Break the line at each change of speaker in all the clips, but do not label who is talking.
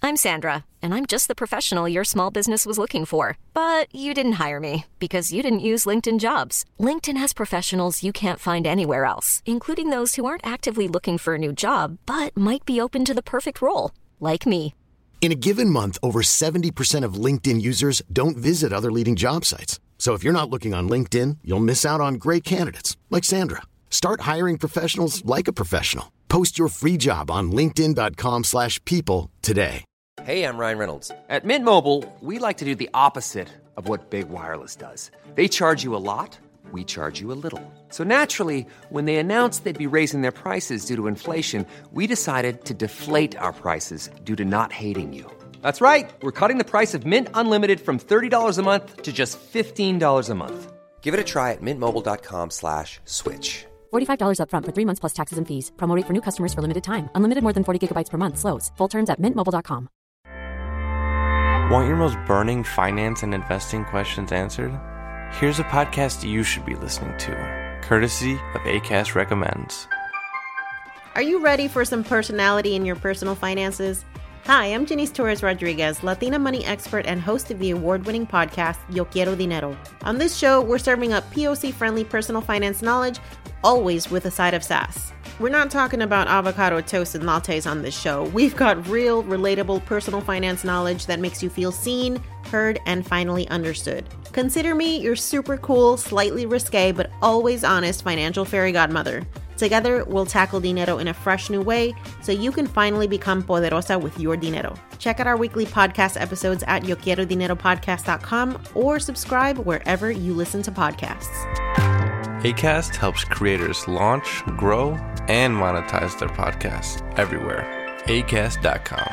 I'm Sandra, and I'm just the professional your small business was looking for. But you didn't hire me because you didn't use LinkedIn Jobs. LinkedIn has professionals you can't find anywhere else, including those who aren't actively looking for a new job, but might be open to the perfect role, like me.
In a given month, over 70% of LinkedIn users don't visit other leading job sites. So if you're not looking on LinkedIn, you'll miss out on great candidates like Sandra. Start hiring professionals like a professional. Post your free job on linkedin.com/people today.
Hey, I'm Ryan Reynolds. At Mint Mobile, we like to do the opposite of what Big Wireless does. They charge you a lot, we charge you a little. So naturally, when they announced they'd be raising their prices due to inflation, we decided to deflate our prices due to not hating you. That's right. We're cutting the price of Mint Unlimited from $30 a month to just $15 a month. Give it a try at mintmobile.com/switch.
$45 up front for 3 months plus taxes and fees. Promo rate for new customers for limited time. Unlimited more than 40 gigabytes per month. Slows full terms at mintmobile.com.
Want your most burning finance and investing questions answered? Here's a podcast you should be listening to, courtesy of Acast Recommends.
Are you ready for some personality in your personal finances? Hi, I'm Janice Torres Rodriguez, Latina money expert and host of the award-winning podcast, Yo Quiero Dinero. On this show, we're serving up POC-friendly personal finance knowledge, always with a side of sass. We're not talking about avocado toast and lattes on this show. We've got real, relatable personal finance knowledge that makes you feel seen, heard, and finally understood. Consider me your super cool, slightly risque, but always honest financial fairy godmother. Together, we'll tackle dinero in a fresh new way so you can finally become poderosa with your dinero. Check out our weekly podcast episodes at YoQuieroDineroPodcast.com or subscribe wherever you listen to podcasts.
Acast helps creators launch, grow, and monetize their podcasts everywhere. Acast.com.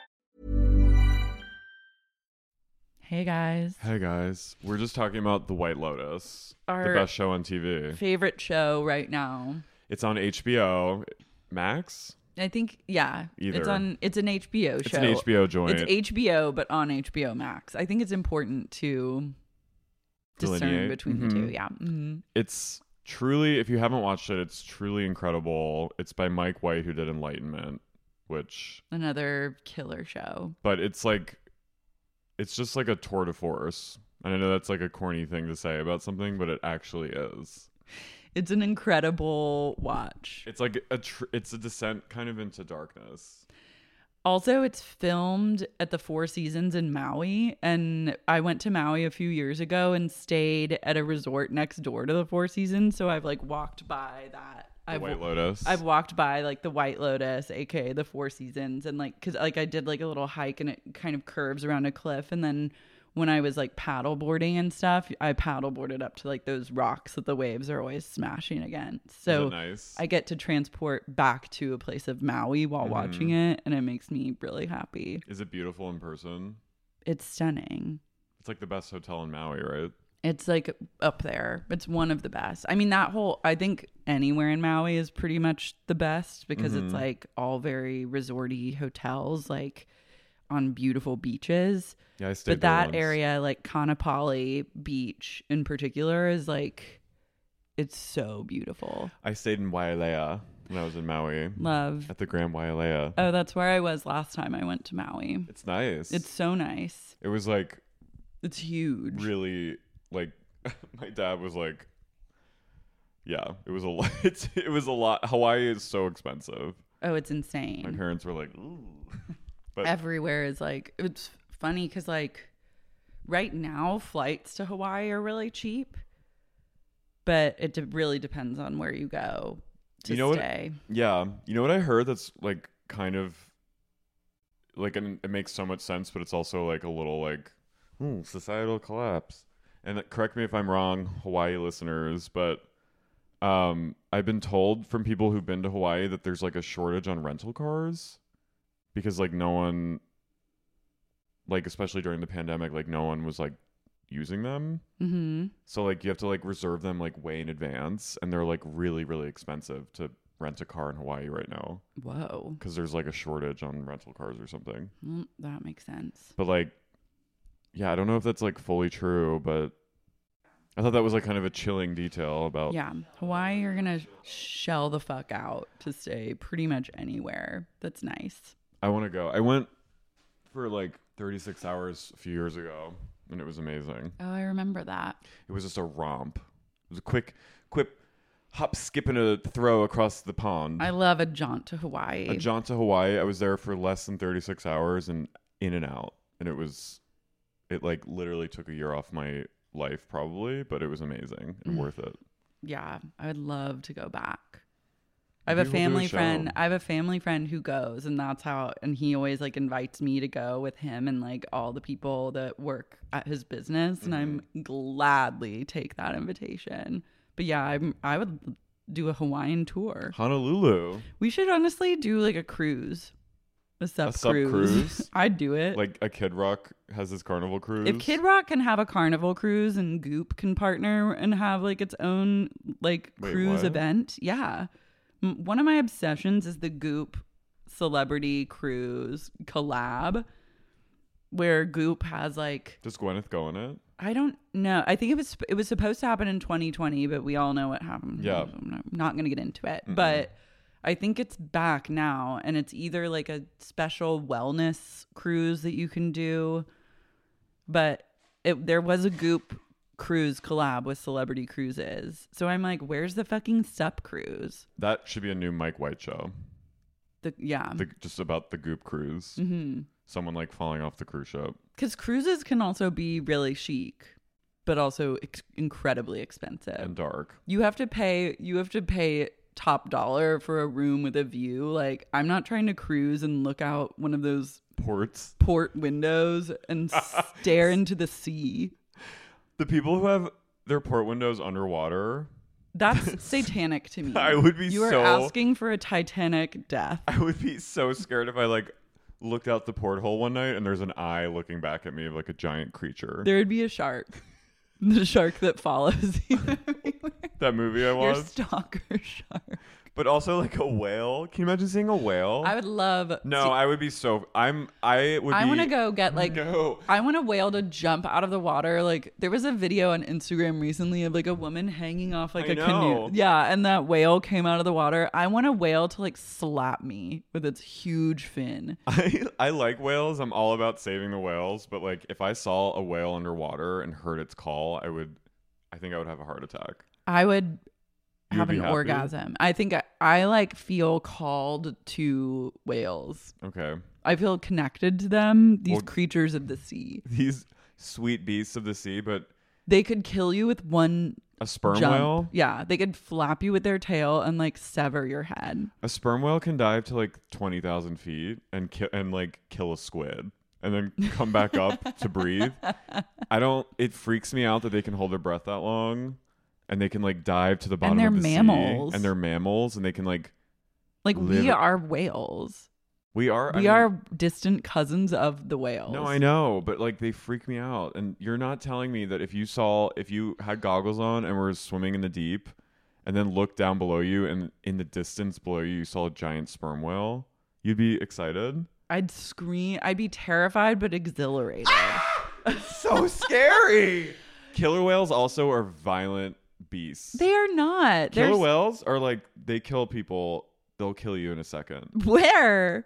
Hey guys.
Hey guys. We're just talking about The White Lotus,
Our
the best show on TV.
favorite show right now.
It's on HBO Max.
I think, yeah.
Either.
It's an HBO show.
It's an HBO joint.
It's HBO, but on HBO Max. I think it's important to discern
Delineate.
between the two. Yeah. Mm-hmm.
It's truly, if you haven't watched it, it's truly incredible. It's by Mike White, who did Enlightenment, which...
Another killer show.
But it's like... It's just like a tour de force. And I know that's like a corny thing to say about something, but it actually is.
It's an incredible watch.
It's like it's a descent kind of into darkness.
Also, it's filmed at the Four Seasons in Maui. And I went to Maui a few years ago and stayed at a resort next door to the Four Seasons. So I've like walked by that.
White Lotus.
I've walked by like the White Lotus, aka the Four Seasons, and like because like I did like a little hike and it kind of curves around a cliff, and then when I was like paddle boarding and stuff, I paddle boarded up to like those rocks that the waves are always smashing against. So
nice?
I get to transport back to a place of Maui while watching it, and it makes me really happy.
Is it beautiful in person?
It's stunning.
It's like the best hotel in Maui, right?
It's like up there. It's one of the best. I mean, I think anywhere in Maui is pretty much the best because it's like all very resorty hotels, like on beautiful beaches.
Yeah, I stayed
But
there
that
once.
area, like Kaanapali Beach in particular, is like, it's so beautiful.
I stayed in Wailea when I was in Maui.
Love.
At the Grand Wailea.
Oh, that's where I was last time I went to Maui.
It's nice.
It's so nice.
It was like...
It's huge.
Really... Like, my dad was like, yeah, it was a lot. It was a lot. Hawaii is so expensive.
Oh, it's insane.
My parents were like, ooh. But
everywhere is like, it's funny because like right now flights to Hawaii are really cheap, but it really depends on where you go to stay.
Yeah. You know what I heard that's like kind of like, and it makes so much sense, but it's also like a little like, societal collapse. And correct me if I'm wrong, Hawaii listeners, but I've been told from people who've been to Hawaii that there's like a shortage on rental cars because like no one, like especially during the pandemic, like no one was like using them.
Mm-hmm.
So like you have to like reserve them like way in advance, and they're like really, really expensive to rent a car in Hawaii right now.
Whoa.
Because there's like a shortage on rental cars or something.
That makes sense.
But like, yeah, I don't know if that's like fully true, but I thought that was like kind of a chilling detail about.
Yeah, Hawaii, you're gonna shell the fuck out to stay pretty much anywhere. That's nice.
I want to go. I went for like 36 hours a few years ago, and it was amazing.
Oh, I remember that.
It was just a romp. It was a quick hop, skip, and a throw across the pond.
I love a jaunt to Hawaii.
A jaunt to Hawaii. I was there for less than 36 hours and in and out. And it like literally took a year off my life probably, but it was amazing and worth it.
Yeah, I would love to go back. I have
Maybe
a
we'll do
family
show.
friend. I have a family friend who goes, and that's how. And he always like invites me to go with him and like all the people that work at his business, and I'm gladly take that invitation. But yeah, I would do a Hawaiian tour.
Honolulu.
We should honestly do like a cruise, a sup
cruise?
cruise. I'd do it.
Like a Kid Rock has his carnival cruise.
If Kid Rock can have a carnival cruise and Goop can partner and have like its own like
Wait,
cruise
what?
event, yeah. One of my obsessions is the Goop celebrity cruise collab where Goop has like,
Does Gwyneth go in it?
I don't know. I think it was supposed to happen in 2020, but we all know what happened.
Yeah.
I'm not going to get into it. But I think it's back now, and it's either like a special wellness cruise that you can do, but there was a Goop cruise collab with Celebrity Cruises. So I'm like, where's the fucking sup cruise?
That should be a new Mike White show.
Yeah.
Just about the Goop cruise.
Mm-hmm.
Someone like falling off the cruise ship.
Because cruises can also be really chic, but also incredibly expensive
And dark.
You have to pay top dollar for a room with a view. Like, I'm not trying to cruise and look out one of those
Ports.
port windows and stare into the sea.
The people who have their port windows underwater.
That's satanic to me.
I would be
You are
so-
asking for a Titanic death.
I would be so scared if I like looked out the porthole one night and there's an eye looking back at me of like a giant creature.
There would be a shark. The shark that follows you everywhere.
That movie I
Your
watched.
stalker shark.
But also like a whale. Can you imagine seeing a whale?
I would love.
No, I would be so. I
want to go get like.
No.
I want a whale to jump out of the water. Like there was a video on Instagram recently of like a woman hanging off like
I
a
know.
canoe. Yeah, and that whale came out of the water. I want a whale to like slap me with its huge fin.
I like whales. I'm all about saving the whales. But like if I saw a whale underwater and heard its call, I think I would have a heart attack.
I would
You
have
would
an
be happy?
orgasm. I think I like feel called to whales.
Okay.
I feel connected to them. These
Well-
creatures of the sea.
These sweet beasts of the sea, but
They could kill you with one
a sperm
jump.
whale?
Yeah, they could flap you with their tail and like sever your head.
A sperm whale can dive to like 20,000 feet and kill a squid and then come back up to breathe. It freaks me out that they can hold their breath that long and they can like dive to the bottom
they're
of the
mammals.
sea. And they're mammals and they can like
we
live-
are whales.
we are
We are distant cousins of the whales.
No, I know, but like they freak me out. And you're not telling me that if you had goggles on and were swimming in the deep and then looked down below you and in the distance below you saw a giant sperm whale, you'd be excited?
I'd scream. I'd be terrified but exhilarated.
So scary. Killer whales also are violent beasts.
They are not.
Killer
There's
whales are like they kill people. They'll kill you in a second.
where?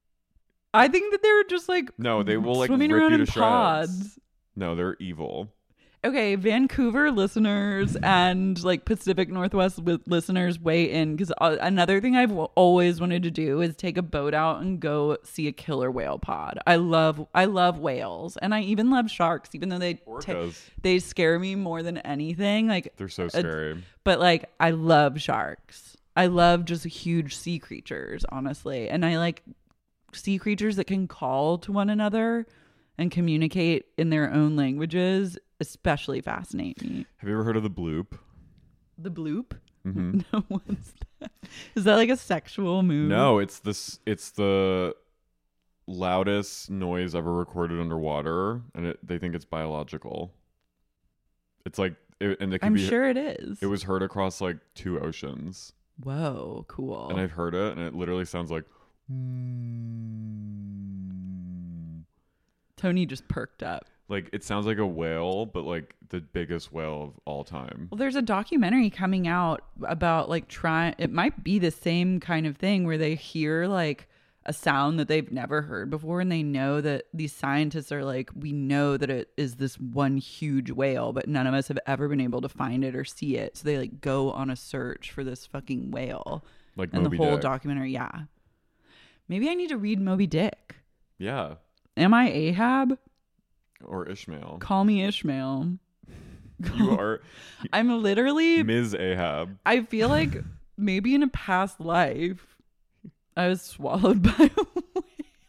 I think that they're just like
No, they will like
swimming
rip
around
you
in
to shreds.
pods.
No, they're evil.
Okay, Vancouver listeners and like Pacific Northwest listeners weigh in, because another thing I've always wanted to do is take a boat out and go see a killer whale pod. I love whales, and I even love sharks, even though
Orcas.
they scare me more than anything. Like
They're so scary.
but like I love sharks. I love just huge sea creatures, honestly, and I like sea creatures that can call to one another and communicate in their own languages. Especially fascinate me.
Have you ever heard of the bloop?
The bloop?
Mm-hmm.
No, what's that? Is that like a sexual move?
No, it's the loudest noise ever recorded underwater, and they think it's biological. It's like, and it can
I'm
be.
sure it is.
It was heard across like 2 oceans,
Whoa, cool.
and I've heard it, and it literally sounds like.
Tony just perked up.
Like it sounds like a whale, but like the biggest whale of all time.
Well, there's a documentary coming out about like it might be the same kind of thing where they hear like a sound that they've never heard before, and they know that these scientists are like, we know that it is this one huge whale, but none of us have ever been able to find it or see it. So they like go on a search for this fucking whale.
Like
and
Moby
the whole
Dick.
documentary. Yeah. Maybe I need to read Moby Dick.
Yeah.
Am I Ahab?
Or Ishmael.
Call me Ishmael.
You are
I'm literally
Ms. Ahab.
I feel like maybe in a past life I was swallowed by a whale.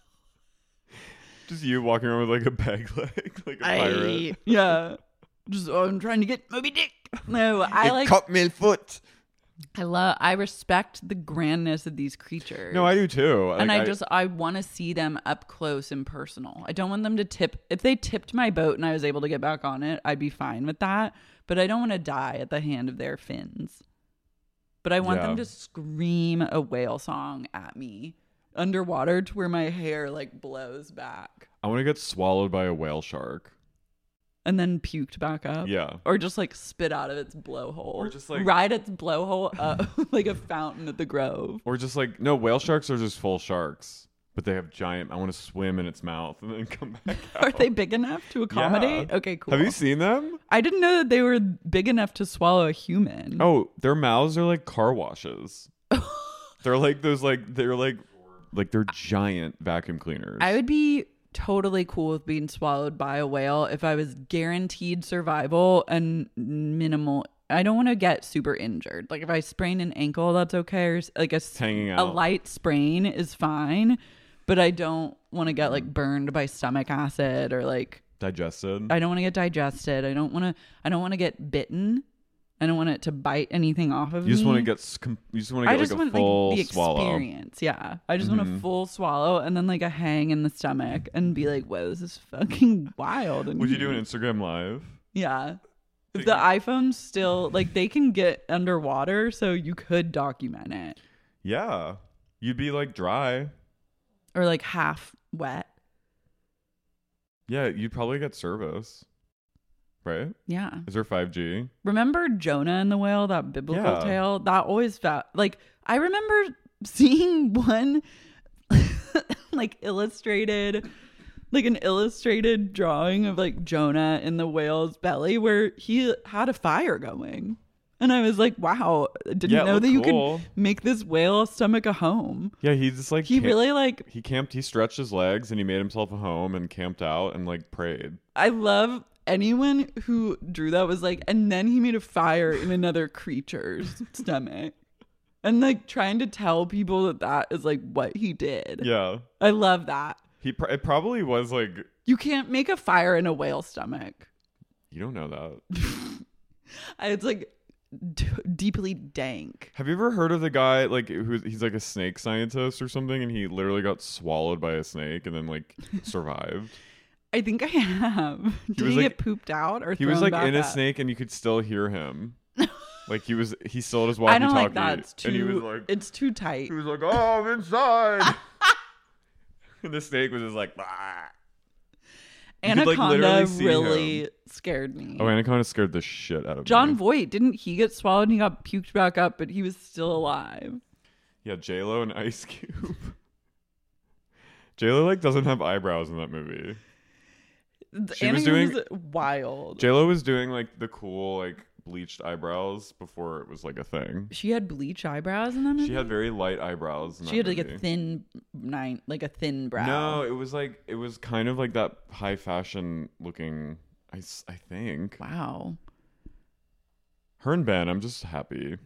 Just you walking around with like a peg leg, like a pirate.
Yeah. Just I'm trying to get Moby Dick. No, I like
cut me foot.
I respect the grandness of these creatures.
No, I do too.
And
Like,
I want to see them up close and personal. I don't want them to tip. If they tipped my boat and I was able to get back on it, I'd be fine with that. But I don't want to die at the hand of their fins. But I want them to scream a whale song at me underwater to where my hair like blows back.
I want to get swallowed by a whale shark.
And then puked back up.
Yeah.
Or just like spit out of its blowhole.
Or just like
ride its blowhole up like a fountain at the Grove.
Or just like, no, whale sharks are just full sharks. But they have giant, I want to swim in its mouth and then come back out.
Are they big enough to accommodate?
Yeah.
Okay, cool.
Have you seen them?
I didn't know that they were big enough to swallow a human.
Oh, their mouths are like car washes. They're like those they're giant vacuum cleaners.
I would be totally cool with being swallowed by a whale if I was guaranteed survival and minimal. I don't want to get super injured. Like if I sprain an ankle, that's okay. Or like
hanging
a
out.
light sprain is fine, but I don't want to get like burned by stomach acid or like
digested.
I don't want to get digested. I don't want to get bitten. I don't want it to bite anything off of me.
You just want to get like a full
the
swallow.
experience. Yeah. I just want a full swallow and then like a hang in the stomach and be like, whoa, this is fucking wild.
Would you do an Instagram live?
Yeah. If the iPhone's still like they can get underwater, so you could document it.
Yeah. You'd be like dry.
Or like half wet.
Yeah, you'd probably get service. Right?
Yeah.
Is there 5G?
Remember Jonah and the whale, that biblical
Yeah.
tale? That always felt like I remember seeing one like an illustrated drawing of like Jonah in the whale's belly where he had a fire going. And I was like, wow, I didn't know that you
cool.
could make this whale stomach a home.
Yeah, he just like
He really like
he stretched his legs and he made himself a home and camped out and like prayed.
I love anyone who drew that was like, and then he made a fire in another creature's stomach. And like trying to tell people that is like what he did.
Yeah.
I love that.
It probably was like,
You can't make a fire in a whale stomach.
you don't know that.
It's like deeply dank.
Have you ever heard of the guy like he's like a snake scientist or something and he literally got swallowed by a snake and then like survived?
I think I have. Did
was
he
like-
get pooped out or
He was
thrown
like
back
in a
up?
snake and you could still hear him. Like he still had his walkie-talkie.
I don't like that. It's too.
And he was like,
it's too tight.
he was like, oh, I'm inside. And the snake was just like, ah. You could, like,
Anaconda
literally see
really
him.
scared me.
Oh, Anaconda scared the shit out of
John
me.
Voight, didn't he get swallowed and he got puked back up, but he was still alive?
Yeah, J-Lo and Ice Cube. J-Lo like doesn't have eyebrows in that movie. She was doing
wild.
J-Lo was doing like the cool like bleached eyebrows before it was like a thing.
She had bleach eyebrows in that movie?
She had very light eyebrows. In
She had
that
like
movie.
a thin brow.
No, it was kind of like that high fashion looking. I think.
Wow.
Her and Ben, I'm just happy.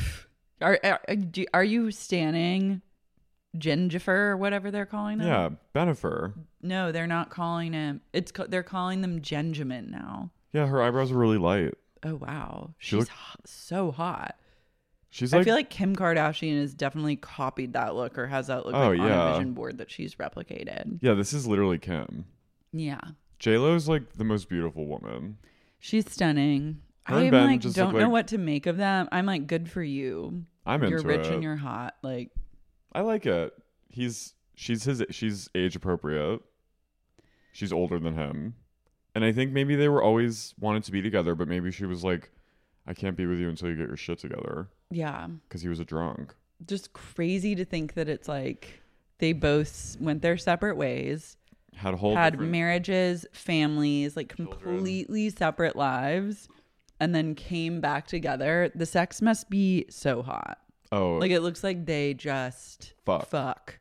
Are you standing Gingifer or whatever they're calling them?
Yeah, Benifer.
No, they're not calling him. They're calling them Genjamin now.
Yeah, her eyebrows are really light.
Oh wow,
She
she's
looked-
so hot.
She's
I
like,
feel like Kim Kardashian has definitely copied that look or has that look
Oh,
like, on
yeah.
a vision board that she's replicated.
yeah, this is literally Kim.
Yeah,
J-Lo's like the most beautiful woman.
she's stunning.
Her and
I
Ben
like
just
don't
look
know
like-
what to make of them. I'm like, good for you.
I'm
You're
into
rich
it.
and you're hot. Like,
I like it. She's age appropriate. She's older than him. And I think maybe they were always wanted to be together, but maybe she was like, I can't be with you until you get your shit together.
yeah,
Because he was a drunk.
just crazy to think that it's like they both went their separate ways,
had different
marriages, families, like
children.
completely separate lives, and then came back together. The sex must be so hot.
Oh,
Like, it looks like they just fuck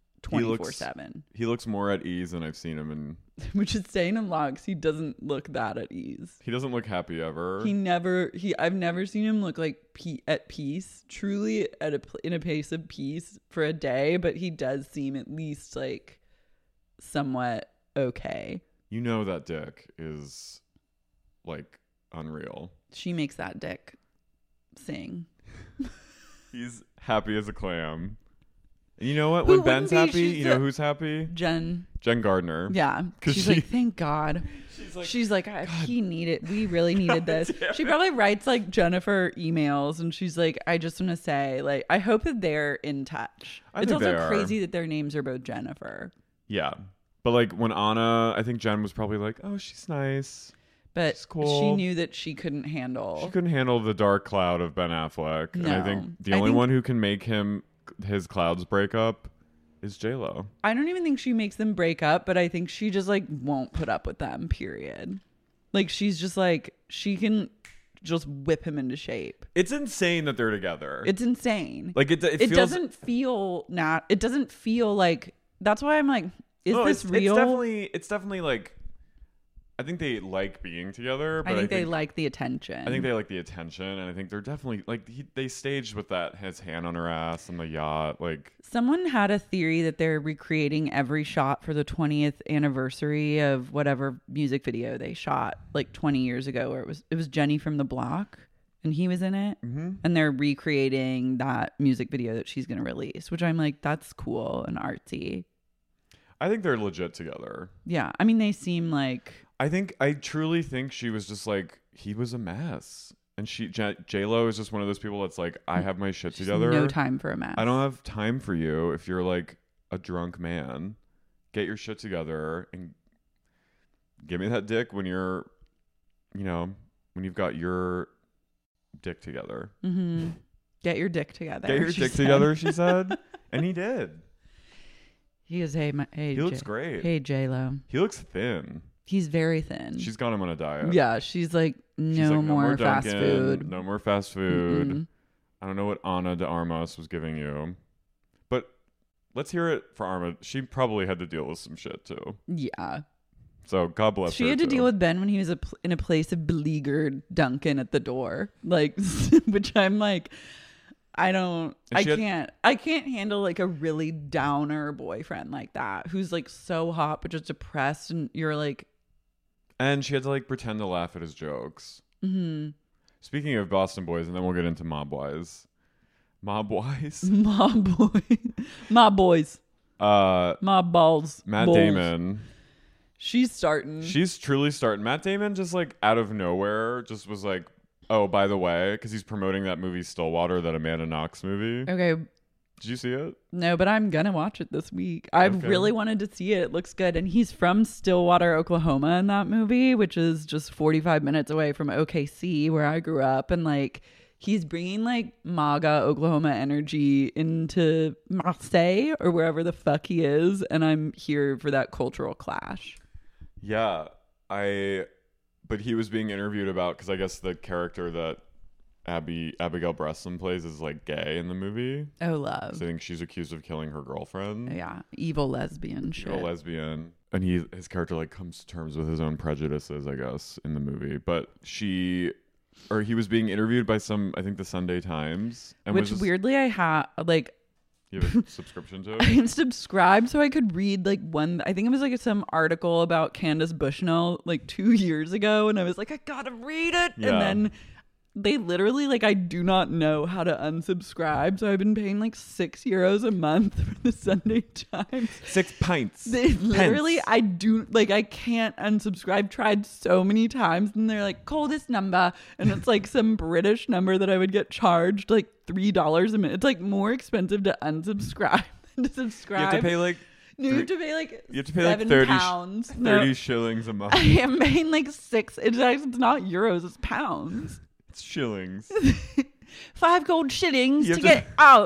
24/7.
He looks more at ease than I've seen him in.
Which is saying a lot because he doesn't look that at ease.
He doesn't look happy ever.
I've never seen him look like at peace, truly in a place of peace for a day, but he does seem at least like somewhat okay.
You know that dick is like unreal.
She makes that dick sing.
He's happy as a clam. And you know what? When Ben's happy, you know who's happy?
Jen
Gardner.
Yeah. She's like, thank God. She's like we really needed this. She probably writes like Jennifer emails and she's like, I just want to say, like, I hope that they're in touch. It's also crazy that their names are both Jennifer.
Yeah. But like when Anna, I think Jen was probably like, oh, she's nice.
But
she's cool.
She knew that she couldn't handle
the dark cloud of Ben Affleck.
No.
And I think the only one who can make his clouds break up is J-Lo.
I don't even think she makes them break up, but I think she just like won't put up with them, period. Like she's just like, she can just whip him into shape.
It's insane that they're together.
It's insane.
Like it
doesn't feel it doesn't feel like, that's why I'm like, this real?
It's definitely like, I think they like being together. But
I think they like the attention.
I think they like the attention, and I think they're definitely like they staged with his hand on her ass on the yacht. Like
someone had a theory that they're recreating every shot for the 20th anniversary of whatever music video they shot like 20 years ago, where it was Jenny from the Block, and he was in it, and they're recreating that music video that she's going to release. Which I'm like, that's cool and artsy.
I think they're legit together.
Yeah, I mean, they seem like.
I truly think she was just like, he was a mess. And J-Lo is just one of those people that's like, I have my shit together.
No time for a mess.
I don't have time for you if you're like a drunk man. Get your shit together and give me that dick when you're, when you've got your dick together.
Mm-hmm. Get your dick together.
Get your dick together, she said. And he did.
He goes, hey,
he looks great.
Hey, J-Lo.
He looks thin.
He's very thin.
She's got him on a diet.
Yeah, she's like, no more fast food.
No more fast food. Mm-mm. I don't know what Ana de Armas was giving you. But let's hear it for Arma. She probably had to deal with some shit too.
Yeah.
So God bless her.
She had to deal with Ben when he was in a place of beleaguered Duncan at the door. Like, which I'm like, I can't handle like a really downer boyfriend like that who's like so hot but just depressed, and you're like.
And she had to like pretend to laugh at his jokes.
Mm-hmm.
Speaking of Boston Boys, and then we'll get into Mob Boys.
Mob Boys. Mob Balls.
Matt Damon.
She's
truly starting. Matt Damon just like out of nowhere just was like, oh, by the way, because he's promoting that movie Stillwater, that Amanda Knox movie.
Okay.
Did you see it?
No, but I'm going to watch it this week. I've really wanted to see it. It looks good. And he's from Stillwater, Oklahoma in that movie, which is just 45 minutes away from OKC, where I grew up. And like, he's bringing like MAGA Oklahoma energy into Marseille or wherever the fuck he is. And I'm here for that cultural clash.
Yeah. But he was being interviewed about, because I guess the character that Abigail Breslin plays is like gay in the movie.
Oh, love.
So I think she's accused of killing her girlfriend.
Yeah, evil lesbian shit.
Evil lesbian. And his character like comes to terms with his own prejudices, I guess, in the movie. But he was being interviewed by I think the Sunday Times. And
which weirdly I have like.
You have a subscription to?
I subscribed so I could read like I think it was like some article about Candace Bushnell like 2 years ago, and I was like, I gotta read it. Yeah. And then they literally like, I do not know how to unsubscribe, so I've been paying like €6 a month for the Sunday Times.
6 pints.
They literally, I can't unsubscribe. Tried so many times, and they're like, call this number, and it's like some British number that I would get charged like $3 a minute. It's like more expensive to unsubscribe than to subscribe.
You have to pay like.
You have to pay like
£30 30 shillings a month.
I am paying like $6. It's not euros, it's pounds.
It's shillings.
5 gold shillings to get out.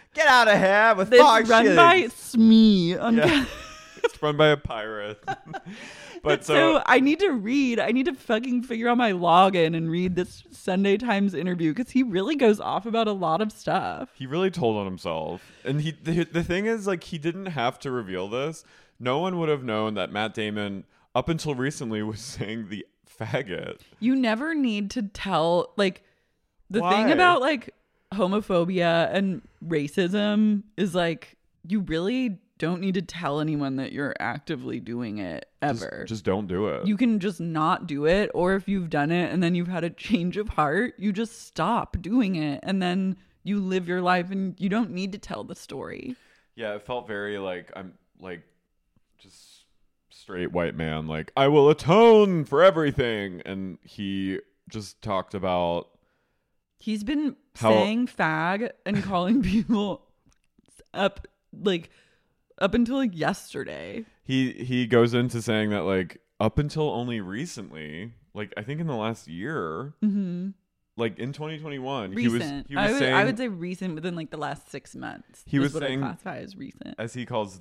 Get out of here with
It's
5
run
shillings.
by Smee.
Yeah. It's run by a pirate. But
So I need to fucking figure out my login and read this Sunday Times interview because he really goes off about a lot of stuff.
he really told on himself. And the thing is, like, he didn't have to reveal this. No one would have known that Matt Damon, up until recently, was saying the faggot.
You never need to tell, like, the
Why?
thing about, like, homophobia and racism is, like, you really don't need to tell anyone that you're actively doing it ever.
Just don't do it.
You can just not do it, or if you've done it and then you've had a change of heart, you just stop doing it and then you live your life and you don't need to tell the story.
Yeah, it felt very like I'm like just straight white man, like I will atone for everything. And he just talked about
He's been
How-
saying fag and calling people up until like yesterday.
he goes into saying that like up until only recently, like I think in the last year, like in 2021,
Recent.
he was saying
I would say recent within like the last 6 months.
He was
what
saying-
I classify as recent.
as he calls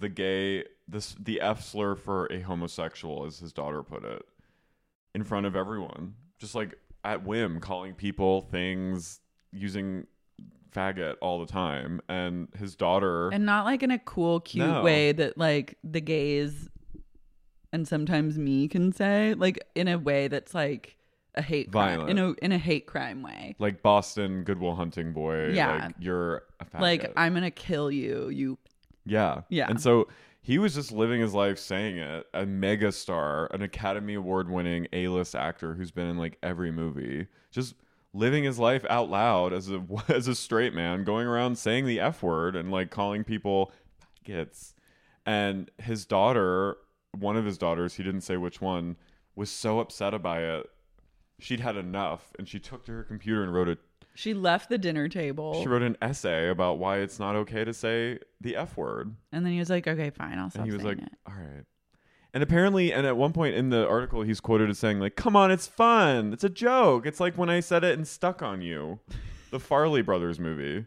the F slur for a homosexual, as his daughter put it, in front of everyone, just like at whim, calling people things, using faggot all the time. And his daughter,
And not like in a cool, cute
No.
way that like the gays and sometimes me can say, like in a way that's like a hate crime,
Violent.
in a hate crime way.
like Boston Goodwill Hunting boy,
Yeah.
like you're a faggot.
Like I'm gonna kill you.
Yeah.
Yeah.
And so he was just living his life saying it, a mega star, an Academy Award winning A-list actor who's been in like every movie, just living his life out loud as a straight man, going around saying the F word and like calling people faggots. And his daughter, one of his daughters, he didn't say which one, was so upset about it. She'd had enough and she took to her computer and
She left the dinner table.
she wrote an essay about why it's not okay to say the F word.
And then he was like, okay, fine, I'll stop
And he was
saying
like,
it.
all right. And apparently, and at one point in the article, he's quoted as saying, like, come on, it's fun. It's a joke. It's like when I said it and Stuck on You, the Farley Brothers movie.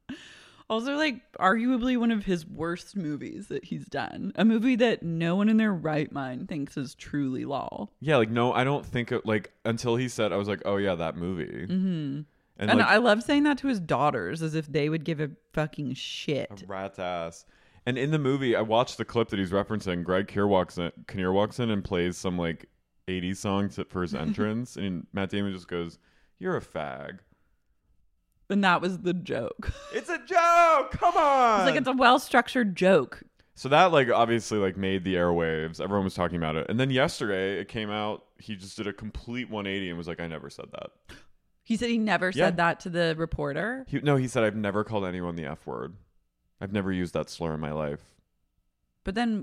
Also, like, arguably one of his worst movies that he's done. A movie that no one in their right mind thinks is truly law.
Yeah, like, no, I don't think it, like, until he said, I was like, oh, yeah, that movie. Mm-hmm. And
And
like,
I love saying that to his daughters as if they would give a fucking shit.
a rat's ass. And in the movie, I watched the clip that he's referencing. Greg Kinnear walks in and plays some, like, 80s song for his entrance. And Matt Damon just goes, you're a fag.
And that was the joke.
It's a joke! Come on!
It's like it's a well-structured joke.
So that, like, obviously, like, made the airwaves. Everyone was talking about it. And then yesterday, it came out, he just did a complete 180 and was like, I never said that.
He said he never
Yeah.
said that to the reporter.
He said, I've never called anyone the F word. I've never used that slur in my life.
But then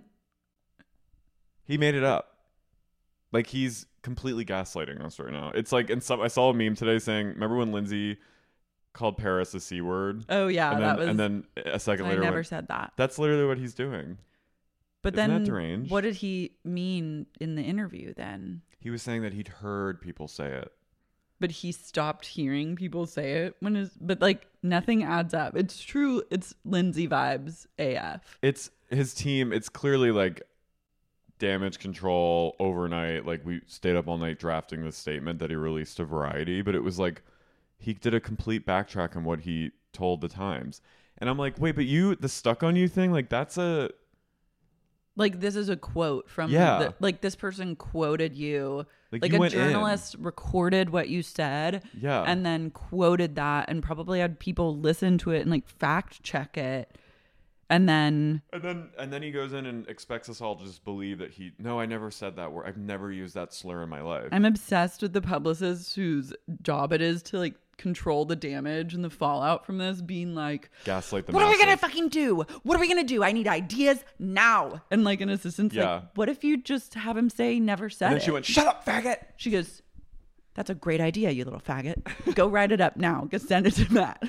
He made it up. Like, he's completely gaslighting us right now. It's like, I saw a meme today saying, remember when Lindsay called Paris a C word?
oh yeah,
And then a second
I
later
never
went,
said that.
that's literally what he's doing.
But
Isn't that
then
deranged?
what did he mean in the interview then?
He was saying that he'd heard people say it.
But he stopped hearing people say it but like nothing adds up. It's true. It's Lindsay vibes AF.
It's his team. It's clearly like damage control overnight. Like, we stayed up all night drafting this statement that he released to Variety, but it was like he did a complete backtrack on what he told the Times. And I'm like, wait, but the Stuck on You thing, like, that's a...
Like this is a quote from
Yeah.
like this person quoted you.
Like,
Like
you
a
went in.
journalist recorded what you said.
Yeah.
And then quoted that and probably had people listen to it and like fact check it. And then
And then he goes in and expects us all to just believe that no, I never said that word. I've never used that slur in my life.
I'm obsessed with the publicist whose job it is to like control the damage and the fallout from this, being like,
Gaslight the
what are we gonna
masses.
fucking do? What are we gonna do? I need ideas now. And like an assistant's
Yeah.
like, what if you just have him say he never said
And
it?
then she went, shut up, faggot!
She goes, that's a great idea, you little faggot. Go write it up now. Go send it to Matt.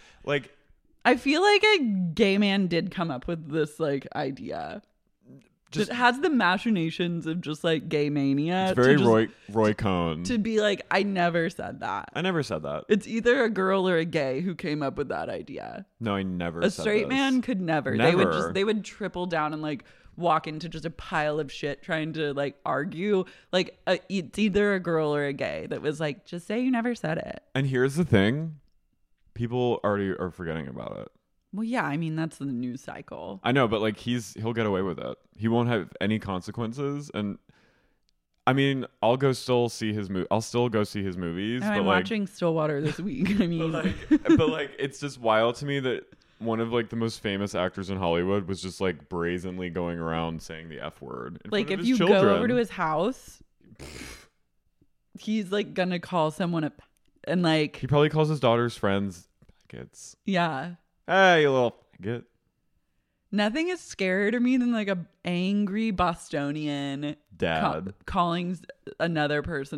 Like,
I feel like a gay man did come up with this like idea. It has the machinations of just like gay mania.
It's very Roy Cohn.
To be like, I never said that.
I never said that.
It's either a girl or a gay who came up with that idea.
No, I never
A
said
straight
this.
man could never.
Never.
They would triple down and like walk into just a pile of shit trying to like argue. Like it's either a girl or a gay that was like, just say you never said it.
And here's the thing. People already are forgetting about it.
Well, yeah, I mean, that's the news cycle.
I know, but like he'll get away with it. He won't have any consequences. And I mean, I'll still go see his movies.
And
but
I'm
like,
watching Stillwater this week. I mean,
but like, it's just wild to me that one of like the most famous actors in Hollywood was just like brazenly going around saying the F word.
Like if
his
you
children.
go over to his house, he's like gonna call someone up and like
He probably calls his daughter's friends faggots.
yeah.
Hey, you little faggot.
Nothing is scarier to me than like a angry Bostonian
Dad.
calling another person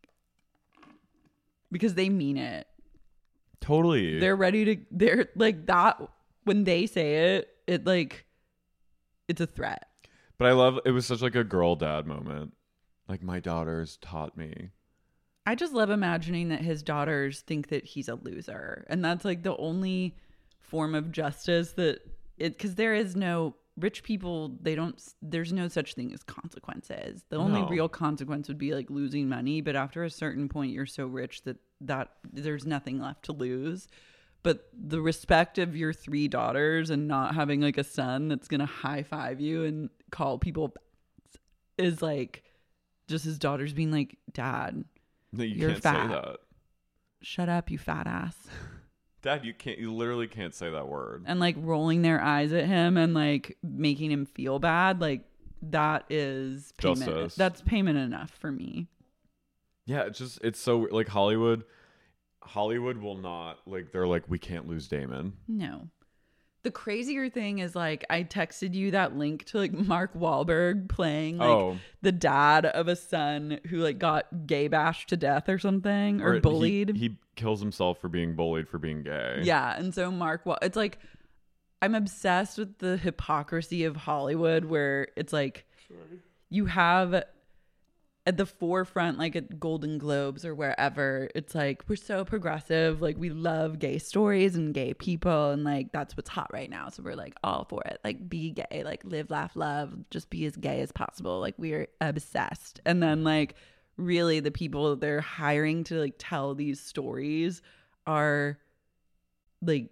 because they mean it.
Totally.
They're like that when they say it, it's a threat.
But I love, it was such like a girl dad moment. Like, my daughters taught me.
I just love imagining that his daughters think that he's a loser. And that's like the only form of justice because there is no rich people. There's no such thing as consequences. The only real consequence would be like losing money. But after a certain point, you're so rich that there's nothing left to lose. But the respect of your 3 daughters and not having like a son that's going to high five you and call people is like just his daughters being like, Dad,
No,
you're
can't
fat.
say that.
Shut up, you fat ass.
Dad, you literally can't say that word.
And like rolling their eyes at him and like making him feel bad. Like that is payment.
Justice.
That's payment enough for me.
Yeah, it's so like Hollywood will not, like, they're like, we can't lose Damon.
No. The crazier thing is like I texted you that link to like Mark Wahlberg playing like the dad of a son who like got gay bashed to death or something or bullied.
He kills himself for being bullied for being gay.
Yeah, and so it's like I'm obsessed with the hypocrisy of Hollywood where it's like you have at the forefront, like at Golden Globes or wherever, it's like we're so progressive, like we love gay stories and gay people, and like that's what's hot right now, so we're like all for it, like be gay, like live, laugh, love, just be as gay as possible, like we're obsessed. And then like really the people they're hiring to like tell these stories are like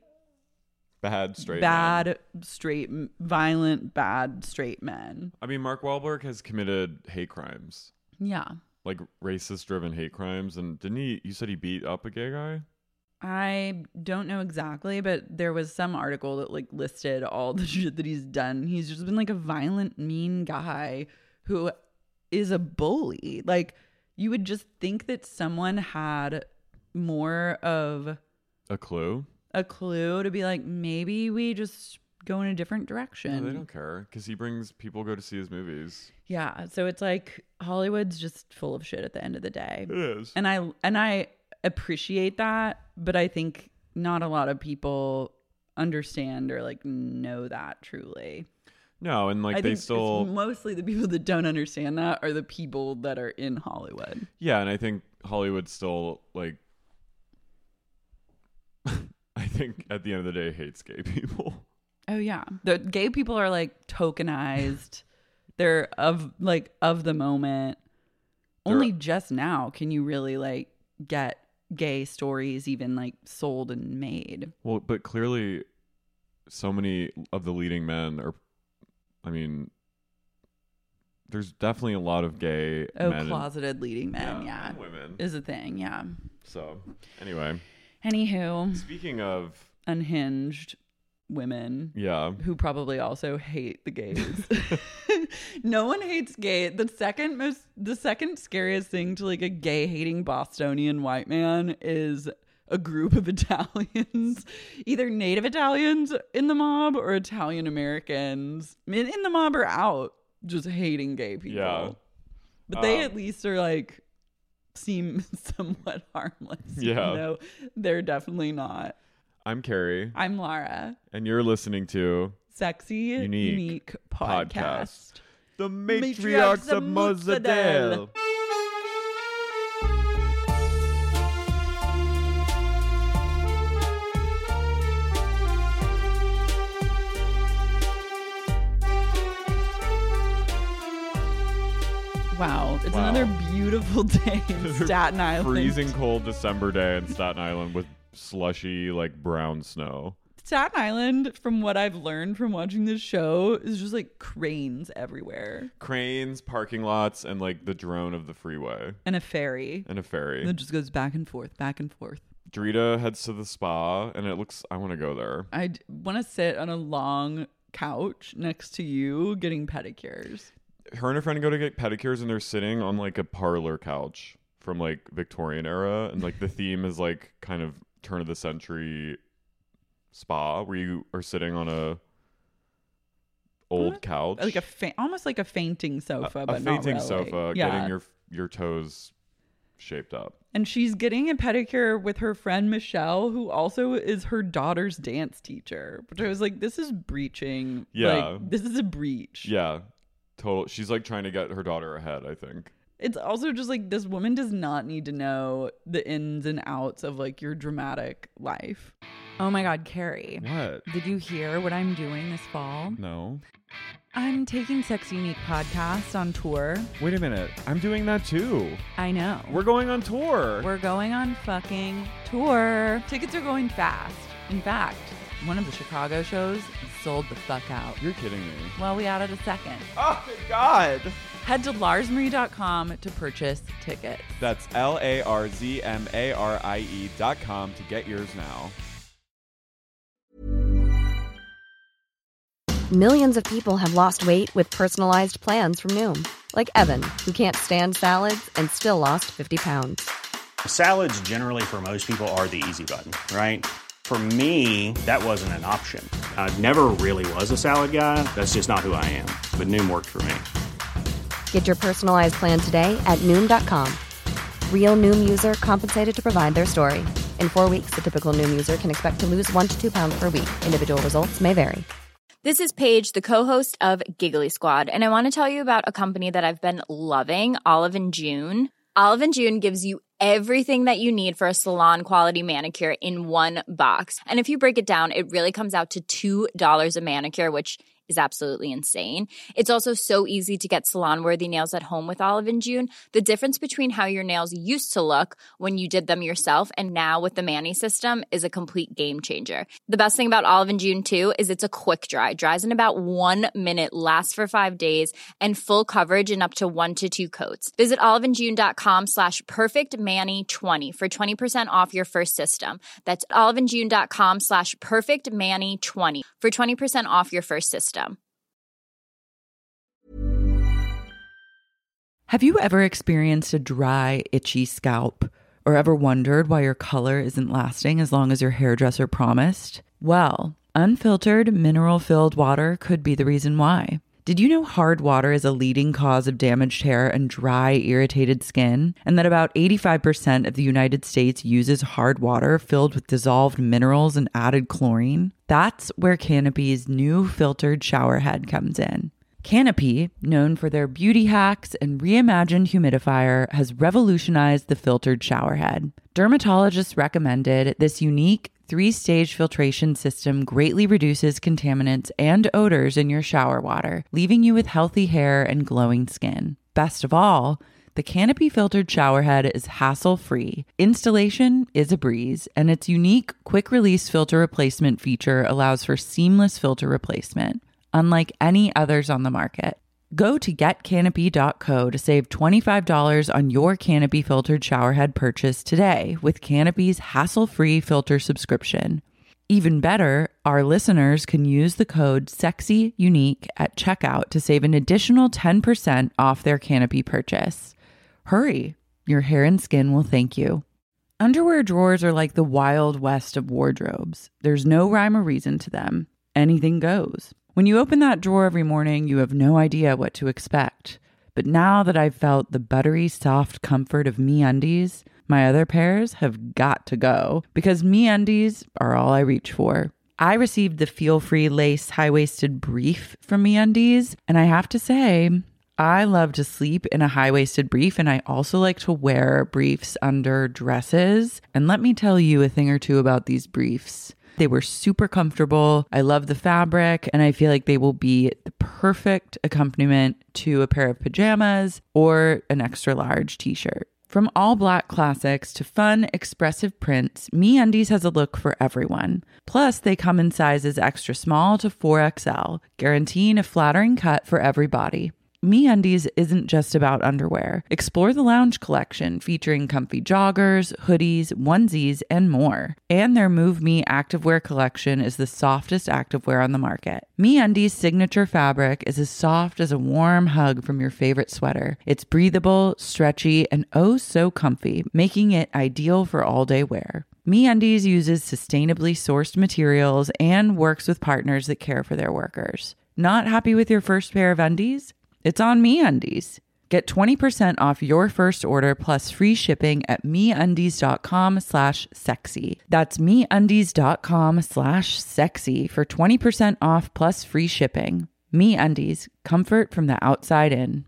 violent, bad straight men.
I mean, Mark Wahlberg has committed hate crimes.
Yeah.
Like racist driven hate crimes. And you said he beat up a gay guy?
I don't know exactly, but there was some article that like listed all the shit that he's done. He's just been like a violent, mean guy who is a bully. Like you would just think that someone had more of
a clue
to be like, maybe we just go in a different direction.
No, they don't care because he brings people go to see his movies.
Yeah, so it's like Hollywood's just full of shit at the end of the day.
It is.
And I appreciate that, but I think not a lot of people understand or like know that truly.
No, and like
I
they
think
still
it's mostly the people that don't understand that are the people that are in Hollywood.
Yeah, and I think Hollywood still like I think at the end of the day hates gay people.
Oh yeah. The gay people are like tokenized. They're of the moment. Only just now can you really like get gay stories even like sold and made.
Well, but clearly so many of the leading men are, I mean, there's definitely a lot of gay men.
Closeted leading men, yeah.
And women.
Is a thing, yeah.
So, anyway.
Anywho.
Speaking of
unhinged women,
yeah,
who probably also hate the gays. No one hates gay. The second scariest thing to like a gay hating Bostonian white man is a group of Italians, either native Italians in the mob or Italian Americans in the mob or out, just hating gay people.
Yeah.
But they at least are like seem somewhat harmless.
Yeah.
Even though they're definitely not.
I'm Carrie.
I'm Lara.
And you're listening to
Sexy Unique Podcast.
The matriarchs of Mozzadel.
Wow, it's another beautiful day in Staten Island.
Freezing cold December day in Staten Island with slushy, like, brown snow.
Staten Island, from what I've learned from watching this show, is just like cranes everywhere.
Cranes, parking lots, and like the drone of the freeway.
And a ferry.
And a ferry.
And it just goes back and forth, back and forth.
Drita heads to the spa, and I want to go there.
I want to sit on a long couch next to you getting pedicures.
Her and her friend go to get pedicures, and they're sitting on like a parlor couch from like Victorian era, and like the theme is like kind of turn of the century spa where you are sitting on a old couch,
like almost like a fainting sofa, but
fainting
not really.
sofa, getting your toes shaped up.
And she's getting a pedicure with her friend Michelle, who also is her daughter's dance teacher. Which I was like, this is breaching.
Yeah,
like, this is a breach.
Yeah, total. She's like trying to get her daughter ahead, I think.
It's also just like, this woman does not need to know the ins and outs of like your dramatic life. Oh my God, Carrie.
What?
Did you hear what I'm doing this fall?
No.
I'm taking Sex Unique podcast on tour.
Wait a minute. I'm doing that too.
I know.
We're going on tour.
We're going on fucking tour. Tickets are going fast. In fact, one of the Chicago shows sold the fuck out.
You're kidding me.
Well, we added a second.
Oh my God.
Head to larsmarie.com to purchase tickets.
That's LARZMARIE.com to get yours now.
Millions of people have lost weight with personalized plans from Noom. Like Evan, who can't stand salads and still lost 50 pounds.
Salads generally for most people are the easy button, right? For me, that wasn't an option. I never really was a salad guy. That's just not who I am. But Noom worked for me.
Get your personalized plan today at Noom.com. Real Noom user compensated to provide their story. In 4 weeks, the typical Noom user can expect to lose 1 to 2 pounds per week. Individual results may vary.
This is Paige, the co-host of Giggly Squad, and I want to tell you about a company that I've been loving, Olive & June. Olive & June gives you everything that you need for a salon-quality manicure in one box. And if you break it down, it really comes out to $2 a manicure, which is absolutely insane. It's also so easy to get salon-worthy nails at home with Olive & June. The difference between how your nails used to look when you did them yourself and now with the Mani system is a complete game changer. The best thing about Olive & June, too, is it's a quick dry. Dries in about 1 minute, lasts for 5 days, and full coverage in up to 1 to 2 coats. Visit oliveandjune.com/perfectmani20 for 20% off your first system. That's oliveandjune.com/perfectmani20 for 20% off your first system.
Have you ever experienced a dry, itchy scalp? Or ever wondered why your color isn't lasting as long as your hairdresser promised? Well, unfiltered, mineral-filled water could be the reason why. Did you know hard water is a leading cause of damaged hair and dry, irritated skin? And that about 85% of the United States uses hard water filled with dissolved minerals and added chlorine? That's where Canopy's new filtered shower head comes in. Canopy, known for their beauty hacks and reimagined humidifier, has revolutionized the filtered shower head. Dermatologists recommended this unique 3-stage filtration system greatly reduces contaminants and odors in your shower water, leaving you with healthy hair and glowing skin. Best of all, the Canopy filtered shower head is hassle-free. Installation is a breeze, and its unique quick-release filter replacement feature allows for seamless filter replacement, unlike any others on the market. Go to getcanopy.co to save $25 on your Canopy filtered showerhead purchase today with Canopy's hassle-free filter subscription. Even better, our listeners can use the code SEXYUNIQUE at checkout to save an additional 10% off their Canopy purchase. Hurry, your hair and skin will thank you. Underwear drawers are like the wild west of wardrobes. There's no rhyme or reason to them. Anything goes. When you open that drawer every morning, you have no idea what to expect. But now that I've felt the buttery, soft comfort of MeUndies, my other pairs have got to go because MeUndies are all I reach for. I received the Feel Free lace high-waisted brief from MeUndies, and I have to say, I love to sleep in a high-waisted brief, and I also like to wear briefs under dresses. And let me tell you a thing or two about these briefs. They were super comfortable. I love the fabric, and I feel like they will be the perfect accompaniment to a pair of pajamas or an extra large t-shirt. From all black classics to fun, expressive prints, MeUndies has a look for everyone. Plus, they come in sizes extra small to 4XL, guaranteeing a flattering cut for every body. MeUndies isn't just about underwear. Explore the Lounge collection featuring comfy joggers, hoodies, onesies, and more. And their Move Me activewear collection is the softest activewear on the market. MeUndies' signature fabric is as soft as a warm hug from your favorite sweater. It's breathable, stretchy, and oh so comfy, making it ideal for all-day wear. MeUndies uses sustainably sourced materials and works with partners that care for their workers. Not happy with your first pair of undies? It's on MeUndies. Get 20% off your first order plus free shipping at MeUndies.com/sexy. That's MeUndies.com/sexy for 20% off plus free shipping. MeUndies, comfort from the outside in.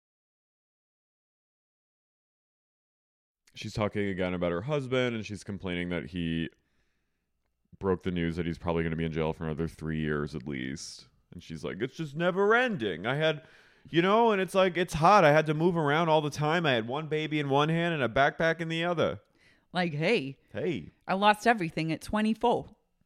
She's talking again about her husband, and she's complaining that he broke the news that he's probably going to be in jail for another 3 years at least. And she's like, it's just never ending. I had... and it's like, it's hot. I had to move around all the time. I had one baby in one hand and a backpack in the other.
Like, hey, I lost everything at 24.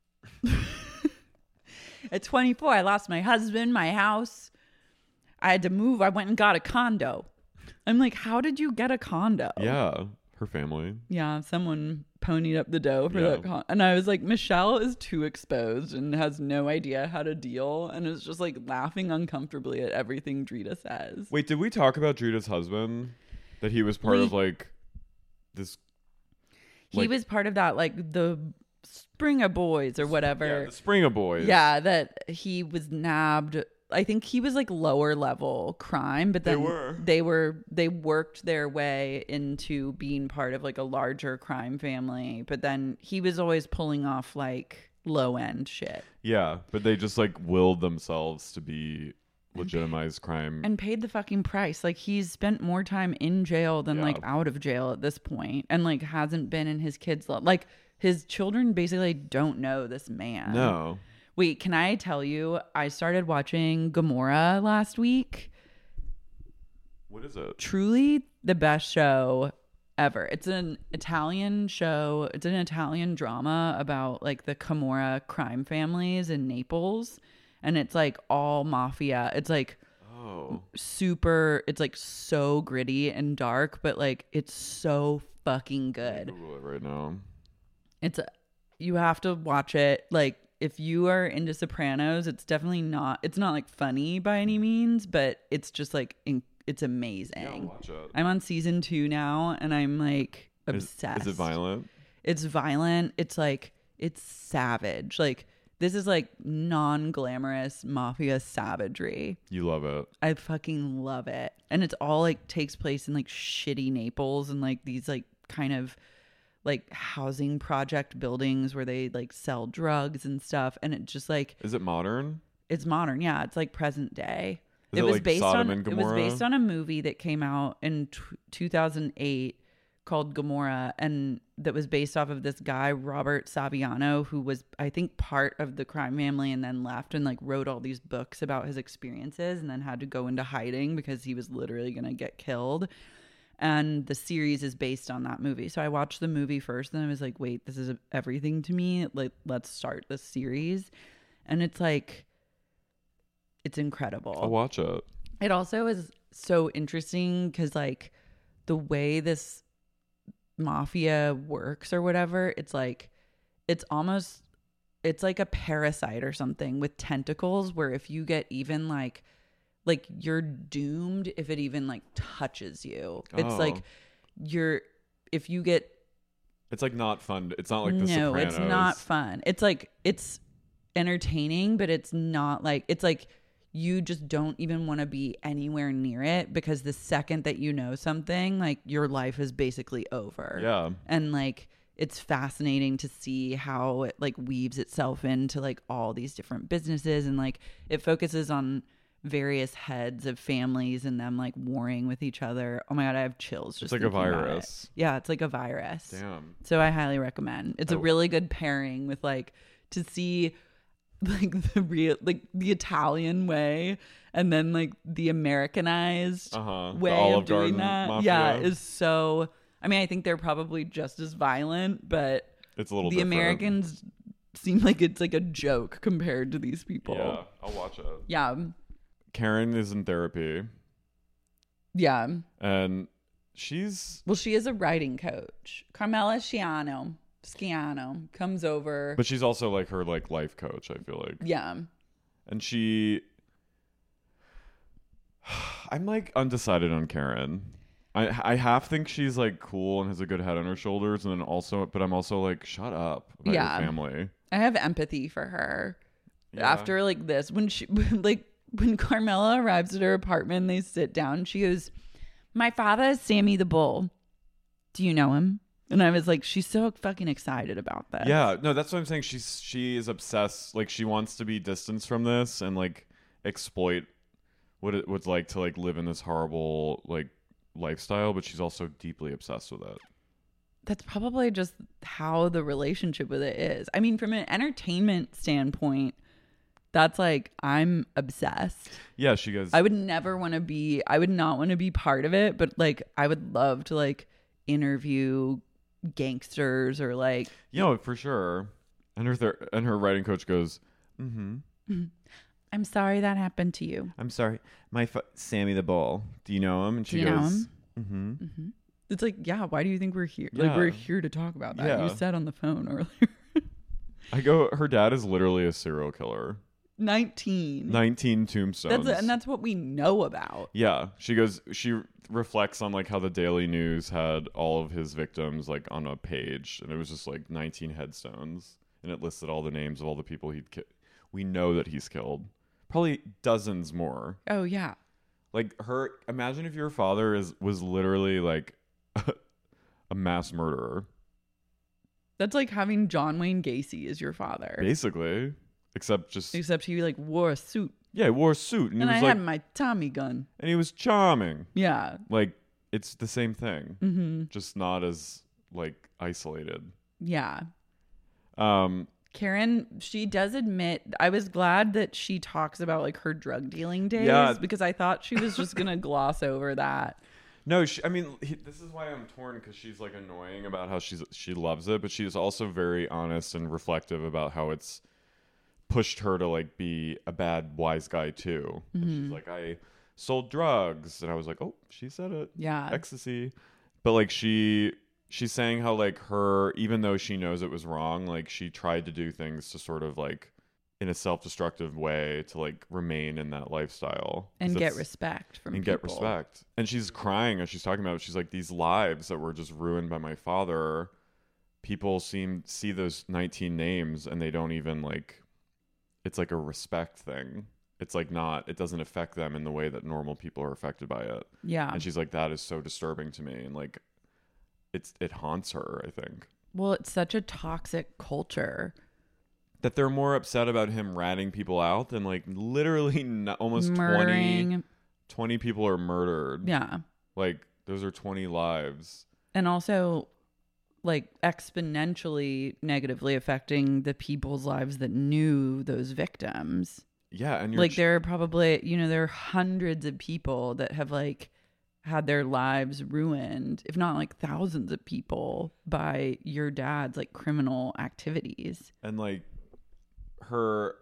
At 24, I lost my husband, my house. I had to move. I went and got a condo. I'm like, how did you get a condo?
Yeah, her family.
Yeah, someone ponied up the dough for that condo. And I was like, Michelle is too exposed and has no idea how to deal. And is just like laughing uncomfortably at everything Drita says.
Wait, did we talk about Drita's husband? That he was part of like this...
He was part of that, like the Springer Boys or whatever.
Yeah, the Springer Boys.
Yeah, that he was nabbed. I think he was like lower level crime, but then they worked their way into being part of like a larger crime family. But then he was always pulling off like low end shit.
Yeah, but they just like willed themselves to be legitimized crime
and paid the fucking price. Like he's spent more time in jail than like out of jail at this point, and like hasn't been in his kids' like his children basically don't know this man.
No.
Wait, can I tell you, I started watching Gomorrah last week.
What is it?
Truly the best show ever. It's an Italian show. It's an Italian drama about like the Camorra crime families in Naples. And it's like all mafia. It's like super, it's like so gritty and dark, but like it's so fucking good.
Google it right now.
You have to watch it. Like, if you are into Sopranos, it's not like funny by any means, but it's just like, it's amazing.
Yeah, watch it.
I'm on season 2 now and I'm like obsessed.
Is it violent?
It's violent. It's like, it's savage. Like, this is like non-glamorous mafia savagery.
You love it.
I fucking love it. And it's all like takes place in like shitty Naples and like these like kind of like housing project buildings where they like sell drugs and stuff. And it just like,
is it modern?
It's modern. Yeah. It's like present day.
It was like based Sodom and Gomorrah?
It was based on a movie that came out in 2008 called Gomorrah, and that was based off of this guy, Robert Saviano, who was, I think, part of the crime family and then left and like wrote all these books about his experiences and then had to go into hiding because he was literally going to get killed. And the series is based on that movie. So I watched the movie first and I was like, wait, this is everything to me. Like, let's start the series. And it's like, it's incredible.
I'll watch it.
It also is so interesting because like the way this mafia works or whatever, it's like, it's like a parasite or something with tentacles where if you get even like you're doomed if it even like touches you. It's like if you get,
it's like not fun. It's not like the Sopranos.
No, it's not fun. It's like, it's entertaining, but it's not like, it's like you just don't even want to be anywhere near it because the second that you know something, like your life is basically over.
Yeah.
And like it's fascinating to see how it like weaves itself into like all these different businesses, and like it focuses on various heads of families and them like warring with each other. Oh my God, I have chills just
it's like a
thinking about
virus.
it. Yeah, it's like a virus.
Damn.
So I highly recommend. It's a really good pairing with like to see like the real like the Italian way and then like the Americanized way of doing that.
Mafia.
Yeah, is so. I mean, I think they're probably just as violent, but
it's a little
the
different.
Americans seem like it's like a joke compared to these people.
Yeah, I'll watch it.
Yeah.
Karen is in therapy.
Yeah.
And she's...
Well, she is a writing coach. Carmela Sciano comes over.
But she's also like her like life coach, I feel like.
Yeah.
And she... I'm like undecided on Karen. I half think she's like cool and has a good head on her shoulders, and then also, but I'm also like, shut up about your family.
I have empathy for her. Yeah. After like this, when Carmela arrives at her apartment, they sit down. She goes, "My father is Sammy the Bull. Do you know him?" And I was like, she's so fucking excited about this.
Yeah, no, that's what I'm saying. She is obsessed. Like she wants to be distanced from this and like exploit what it was like to like live in this horrible like lifestyle, but she's also deeply obsessed with it.
That's probably just how the relationship with it is. I mean, from an entertainment standpoint, that's like, I'm obsessed.
Yeah, she goes,
I would not want to be part of it, but like I would love to like interview gangsters or like,
for sure. And her writing coach goes,
I'm sorry that happened to you.
I'm sorry. Sammy the Bull. Do you know him? And she goes,
It's like, yeah, why do you think we're here? Yeah. Like, we're here to talk about that. Yeah. You said on the phone earlier.
Her dad is literally a serial killer. 19 tombstones.
That's what we know about.
Yeah. She reflects on like how the Daily News had all of his victims like on a page, and it was just like 19 headstones, and it listed all the names of all the people we know that he's killed. Probably dozens more.
Oh yeah.
Like imagine if your father was literally like a mass murderer.
That's like having John Wayne Gacy as your father.
Basically. Except
he like wore a suit.
Yeah, he wore a suit.
And I had my Tommy gun.
And he was charming.
Yeah.
Like, it's the same thing.
Mm-hmm.
Just not as, like, isolated.
Yeah. Karen, she does admit, I was glad that she talks about, like, her drug dealing days. Because I thought she was just going to gloss over that.
No, this is why I'm torn, because she's, like, annoying about how she loves it. But she's also very honest and reflective about how it's pushed her to like be a bad wise guy too. She's like, I sold drugs, and I was like, oh, she said it.
Yeah,
ecstasy. But like she's saying how like even though she knows it was wrong, like she tried to do things to sort of like in a self-destructive way to like remain in that lifestyle
and get respect from people.
Get respect. And she's crying as she's talking about it. She's like, these lives that were just ruined by my father, people see those 19 names and they don't even like, it's like a respect thing. It's like it doesn't affect them in the way that normal people are affected by it.
Yeah.
And she's like, that is so disturbing to me. And like, it haunts her, I think.
Well, it's such a toxic culture.
That they're more upset about him ratting people out than like literally almost
murdering.
20 people are murdered.
Yeah.
Like those are 20 lives.
And also like exponentially negatively affecting the people's lives that knew those victims.
Yeah. And
like there are probably, there are hundreds of people that have like had their lives ruined, if not like thousands of people, by your dad's like criminal activities.
And like her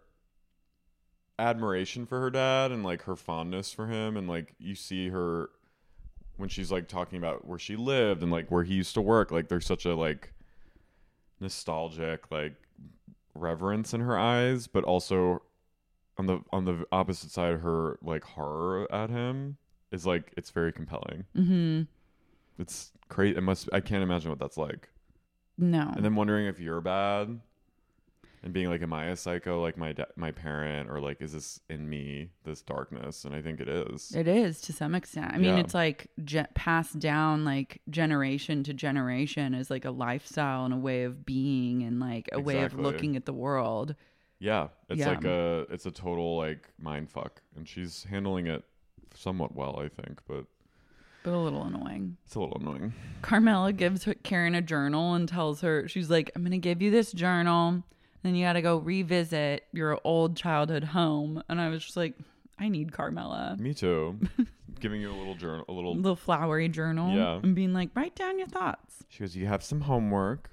admiration for her dad and like her fondness for him, and like you see her when she's like talking about where she lived and like where he used to work, like there's such a like nostalgic like reverence in her eyes, but also on the opposite side, her like horror at him is like, it's very compelling.
Mm-hmm.
It's crazy. I can't imagine what that's like.
No.
And then wondering if you're bad. and being like, am I a psycho like my parent, or like, is this in me, this darkness? And I think it is.
It is to some extent. I mean,
Yeah.
it's like passed down like generation to generation as like a lifestyle and a way of being and like a way of
Exactly.
looking at the world.
Yeah, it's
Yeah.
like it's a total like mind fuck, and she's handling it somewhat well, I think, but
But a little annoying.
it's a little annoying.
Carmela gives Karen a journal and tells her, she's like, I'm going to give you this journal. Then you got to go revisit your old childhood home. And I was just like, I need Carmela.
Me too. Giving you a little journal, a little.
Little flowery journal.
Yeah.
And being like, write down your thoughts.
She goes, you have some homework.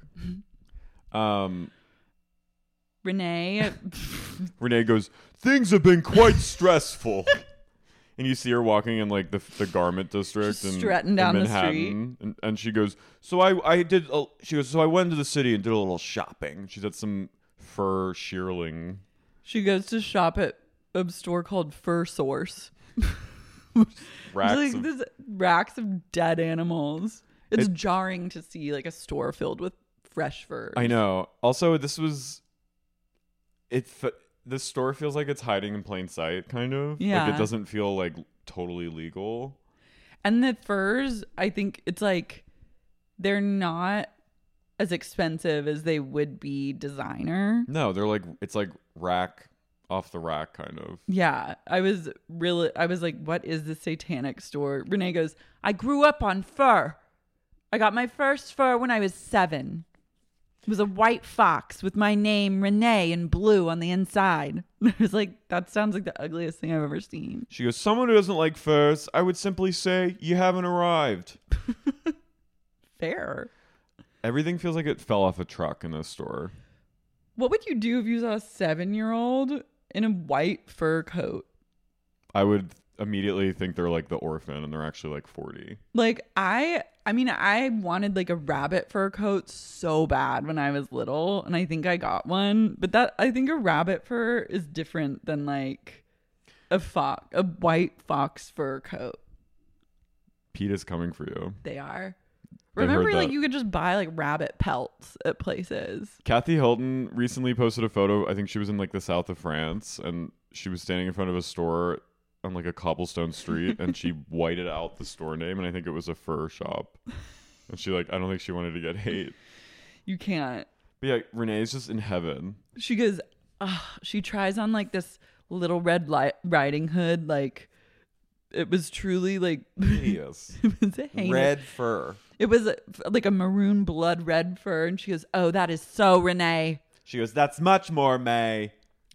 Renee.
Renee goes, things have been quite stressful. And you see her walking in like the garment district
Just
and
strutting down the street.
and she goes, so I did. She goes, so I went to the city and did a little shopping. She's at some fur shearling.
She goes to shop at a store called Fur Source.
Racks
Like
of-
this racks of dead animals. It's jarring to see like a store filled with fresh furs.
I know. Also, this store feels like it's hiding in plain sight, kind of.
Yeah.
Like it doesn't feel like totally legal.
And the furs, I think it's like they're not as expensive as they would be designer.
No, they're like, it's like rack off the rack kind of.
Yeah, I was like, what is this satanic store? Renee goes, I grew up on fur. I got my first fur when I was 7. It was a white fox with my name Renee in blue on the inside. I was like, that sounds like the ugliest thing I've ever seen.
She goes, someone who doesn't like furs, I would simply say, you haven't arrived.
Fair.
Everything feels like it fell off a truck in this store.
What would you do if you saw a 7-year-old in a white fur coat?
I would immediately think they're like the orphan and they're actually like 40.
Like I mean, I wanted like a rabbit fur coat so bad when I was little, and I think I got one. But I think a rabbit fur is different than like a white fox fur coat.
Pete is coming for you.
They are.
They heard
Remember, like
that.
you could just buy like rabbit pelts at places.
Kathy Hilton recently posted a photo. I think she was in like the south of France, and she was standing in front of a store on like a cobblestone street, and she whited out the store name, and I think it was a fur shop. And she like, I don't think she wanted to get hate.
You can't.
But yeah, Renee's just in heaven.
She goes, she tries on like this little Red Riding Hood. Like it was truly like
Hideous.
it was a heinous.
Red fur.
It was like a maroon blood red fur, and she goes, "Oh, that is so Renee."
She goes, that's much more May.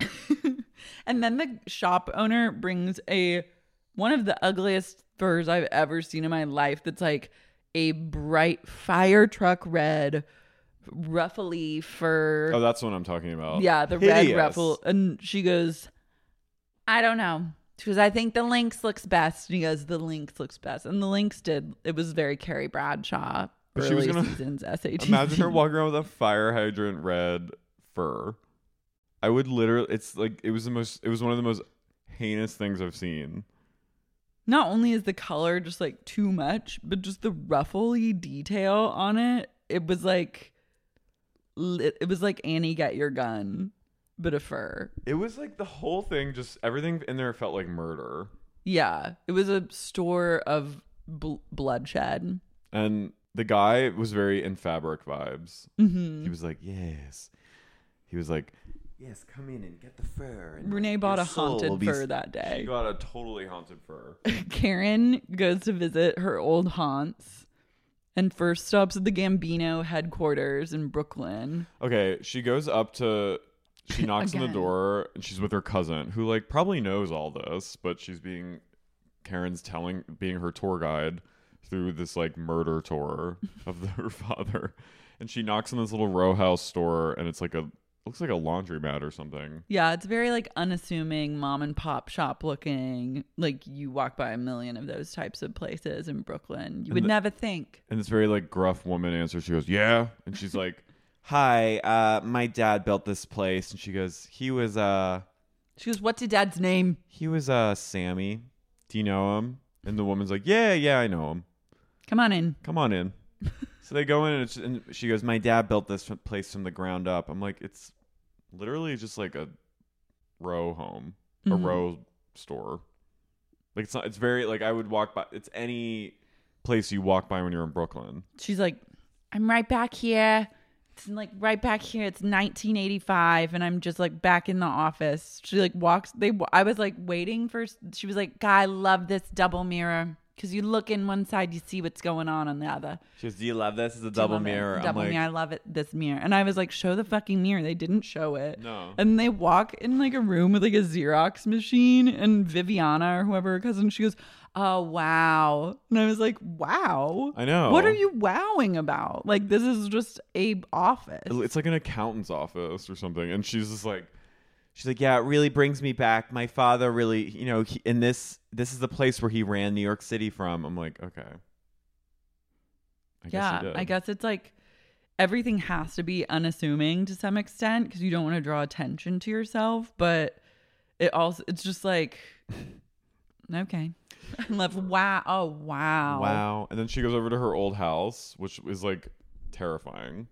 And then the shop owner brings one of the ugliest furs I've ever seen in my life. That's like a bright fire truck red, ruffly fur.
Oh, that's what I'm talking about.
Yeah, the
Hideous.
red ruffle. And she goes, I don't know. She goes, I think the lynx looks best. And he goes, the lynx looks best. And the lynx did. It was very Carrie Bradshaw.
But
Early
she was gonna
seasons SAT.
imagine her walking around with a fire hydrant red fur. I would literally. It's like it was one of the most heinous things I've seen.
Not only is the color just like too much, but just the ruffly detail on it. It was like Annie Get Your Gun, but a fur.
It was like the whole thing. Just everything in there felt like murder.
Yeah, it was a store of bloodshed.
And the guy was very in Fabric vibes.
Mm-hmm.
He was like, yes. He was like, yes, come in and get the fur. And
Renee bought
your
a
soul will
haunted
be
fur that day.
She got a totally haunted fur.
Karen goes to visit her old haunts and first stops at the Gambino headquarters in Brooklyn.
Okay, she goes up to, she knocks on the
Again.
door, and she's with her cousin, who like probably knows all this, but Karen's being her tour guide through this like murder tour of her father. And she knocks on this little row house store, and it's like looks like a laundromat or something.
Yeah, it's very like unassuming mom and pop shop looking. Like you walk by a million of those types of places in Brooklyn. You would never think.
And this very like gruff woman answers. She goes, yeah. And she's like, hi, my dad built this place. And she goes, he was
She goes, what's your dad's name?
Sammy. Do you know him? And the woman's like, yeah, I know him.
Come on in.
Come on in. So they go in, and she goes, my dad built this place from the ground up. I'm like, it's literally just like a row home,
Mm-hmm.
a row store. Like it's not. It's very like I would walk by. It's any place you walk by when you're in Brooklyn.
She's like, I'm right back here. It's like right back here. It's 1985, and I'm just like back in the office. She like walks. I was like waiting for. She was like, "Guy, I love this double mirror because you look in one side, you see what's going on the other."
She goes, "Do you love this? It's a double mirror." I'm
Double
like,
mirror. I love it. This mirror. And I was like, show the fucking mirror. They didn't show it.
No.
And they walk in like a room with like a Xerox machine, and Viviana or whoever her cousin, she goes, "Oh, wow." And I was like, wow.
I know.
What are you wowing about? Like, this is just a office.
It's like an accountant's office or something. And she's just like, yeah, it really brings me back. My father really, you know, this is the place where he ran New York City from. I'm like, okay. I guess he did.
I guess it's like everything has to be unassuming to some extent because you don't want to draw attention to yourself. But it's just like, okay. I love, wow. Oh, wow.
Wow. And then she goes over to her old house, which is like terrifying.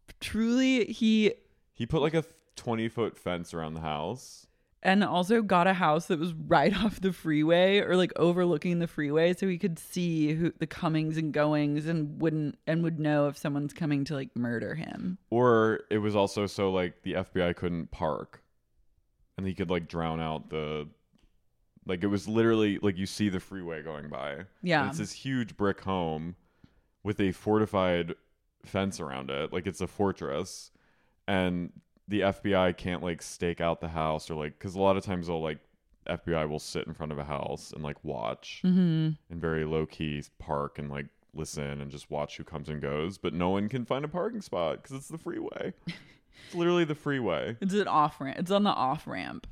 Truly, he
put like a 20-foot fence around the house.
And also got a house that was right off the freeway or like overlooking the freeway so he could see the comings and goings and would know if someone's coming to like murder him.
Or it was also so like the FBI couldn't park and he could like drown out like it was literally like you see the freeway going by.
Yeah.
And it's this huge brick home with a fortified fence around it. Like it's a fortress. And the FBI can't like stake out the house or like, because a lot of times they'll like, FBI will sit in front of a house and like watch and very low key park and like listen and just watch who comes and goes. But no one can find a parking spot because it's the freeway. It's literally the freeway.
It's an off ramp. It's on the off ramp.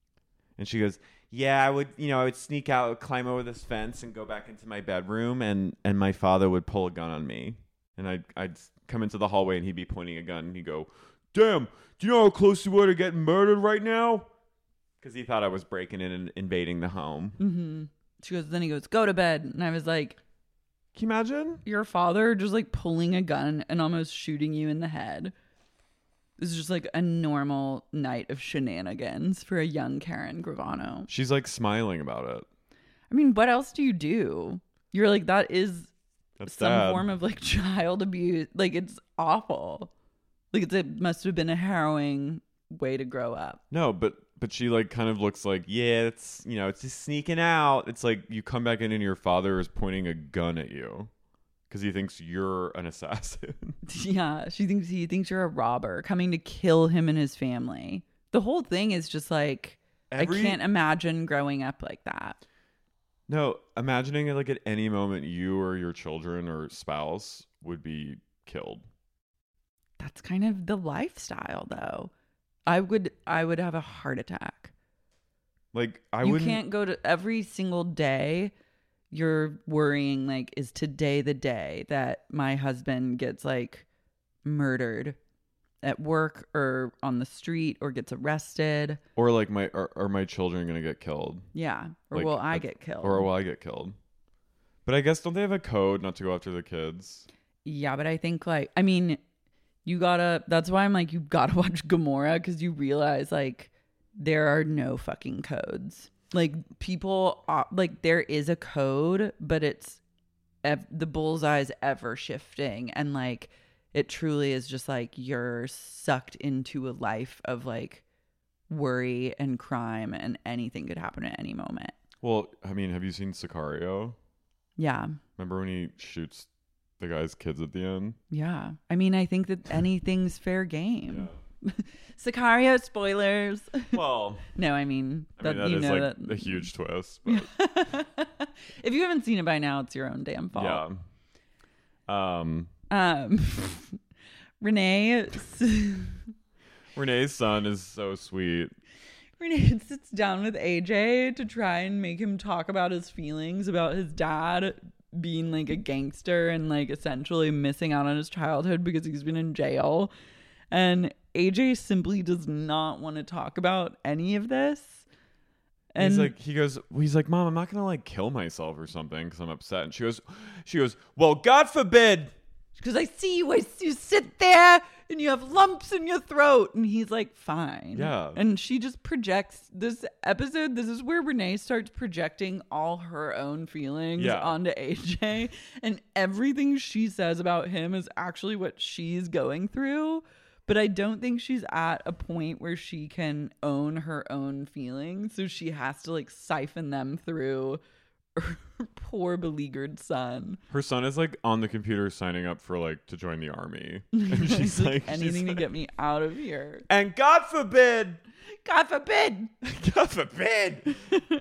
And she goes, yeah, I would sneak out, climb over this fence and go back into my bedroom and my father would pull a gun on me. And I'd come into the hallway and he'd be pointing a gun and he'd go, damn, do you know how close you were to getting murdered right now? Because he thought I was breaking in and invading the home.
Mm-hmm. Then he goes, go to bed. And I was like,
can you imagine?
Your father just like pulling a gun and almost shooting you in the head. This is just like a normal night of shenanigans for a young Karen Gravano.
She's like smiling about it.
I mean, what else do you do? You're like, that's some
sad.
form of like child abuse. Like it's awful. Like it must have been a harrowing way to grow up.
No, but she like kind of looks like, yeah, it's, you know, it's just sneaking out. It's like you come back in and your father is pointing a gun at you because he thinks you're an assassin.
Yeah, he thinks you're a robber coming to kill him and his family. The whole thing is just like, I can't imagine growing up like that.
No, imagining it like at any moment you or your children or spouse would be killed.
That's kind of the lifestyle, though. I would have a heart attack.
Like
you can't go to every single day. You're worrying like, is today the day that my husband gets like murdered at work or on the street or gets arrested?
Or like are my children gonna get killed?
Yeah. Or
like,
will I get killed?
Or will I get killed? But I guess don't they have a code not to go after the kids?
Yeah, but I think like, I mean, that's why I'm like, you gotta watch Gomorrah because you realize like there are no fucking codes. Like people, like there is a code, but it's the bullseye's ever shifting. And like, it truly is just like you're sucked into a life of like worry and crime and anything could happen at any moment.
Well, I mean, have you seen Sicario?
Yeah.
Remember when he shoots the guy's kids at the end?
Yeah. I mean, I think that anything's fair game. Yeah. Sicario spoilers.
Well,
no, I mean
that
you
is
know
like
that
a huge twist. But
if you haven't seen it by now, it's your own damn fault.
Yeah.
Renee's
son is so sweet.
Renee sits down with AJ to try and make him talk about his feelings about his dad being like a gangster and like essentially missing out on his childhood because he's been in jail. And AJ simply does not want to talk about any of this. And
he's like, Mom, I'm not gonna like kill myself or something because I'm upset. And she goes, well, God forbid.
Because I see you sit there and you have lumps in your throat. And he's like, fine.
Yeah.
And she just projects this episode. This is where Renee starts projecting all her own feelings onto AJ. And everything she says about him is actually what she's going through. But I don't think she's at a point where she can own her own feelings. So she has to like siphon them through her poor beleaguered son.
Her son is like on the computer signing up for like to join the army. And she's like,
anything to get me out of here.
And God forbid.
God forbid.
God forbid.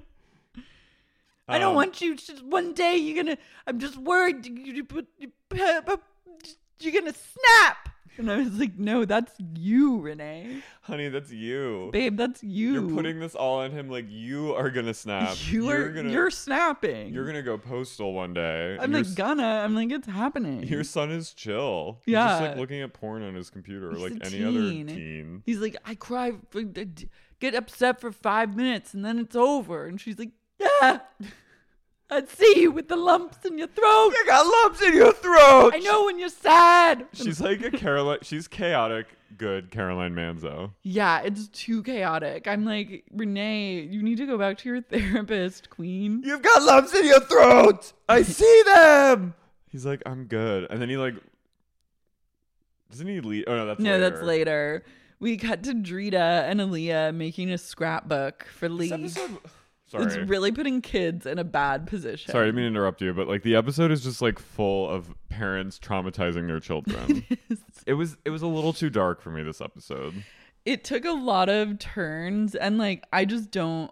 I don't want you to, one day I'm just worried you're going to snap. And I was like, no, that's you, Renee.
Honey, that's you.
Babe, that's you.
You're putting this all on him like you are going to snap.
You're snapping.
You're going to go postal one day.
I'm like, it's happening.
Your son is chill.
Yeah.
He's just like looking at porn on his computer
He's
like
a
any
teen.
other teen.
He's like, I cry, get upset for 5 minutes and then it's over. And she's like, yeah. I'd see you with the lumps in your throat.
You got lumps in your throat.
I know when you're sad.
She's like she's chaotic, good Caroline Manzo.
Yeah, it's too chaotic. I'm like, Renee, you need to go back to your therapist, queen.
You've got lumps in your throat. I see them. He's like, I'm good. And then he like, doesn't he leave? Oh, no,
that's later. We cut to Drita and Aaliyah making a scrapbook for Lee.
This episode...
Sorry. It's really putting kids in a bad position.
Sorry, I didn't mean to interrupt you, but like the episode is just like full of parents traumatizing their children. It was a little too dark for me, this episode.
It took a lot of turns, and like I just don't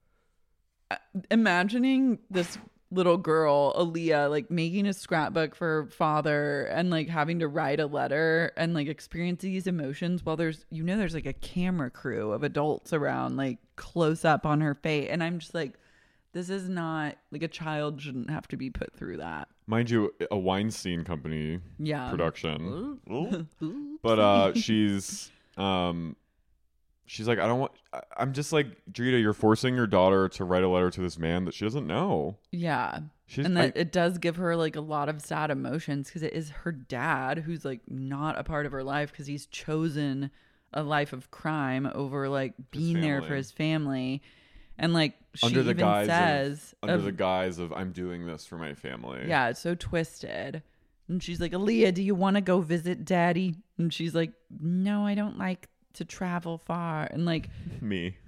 imagining this little girl, Aaliyah, like making a scrapbook for her father and like having to write a letter and like experience these emotions while there's like a camera crew of adults around, like close up on her face. And I'm just like, this is not like a child shouldn't have to be put through that.
Mind you, a Weinstein Company production. But she's like, I'm just like, Drita, you're forcing your daughter to write a letter to this man that she doesn't know.
Yeah. It does give her like a lot of sad emotions because it is her dad who's like not a part of her life because he's chosen a life of crime over like being there for his family. And like she
under the
guise
of I'm doing this for my family.
Yeah, it's so twisted. And she's like, Aaliyah, do you want to go visit daddy? And she's like, no, I don't like to travel far. And like
me.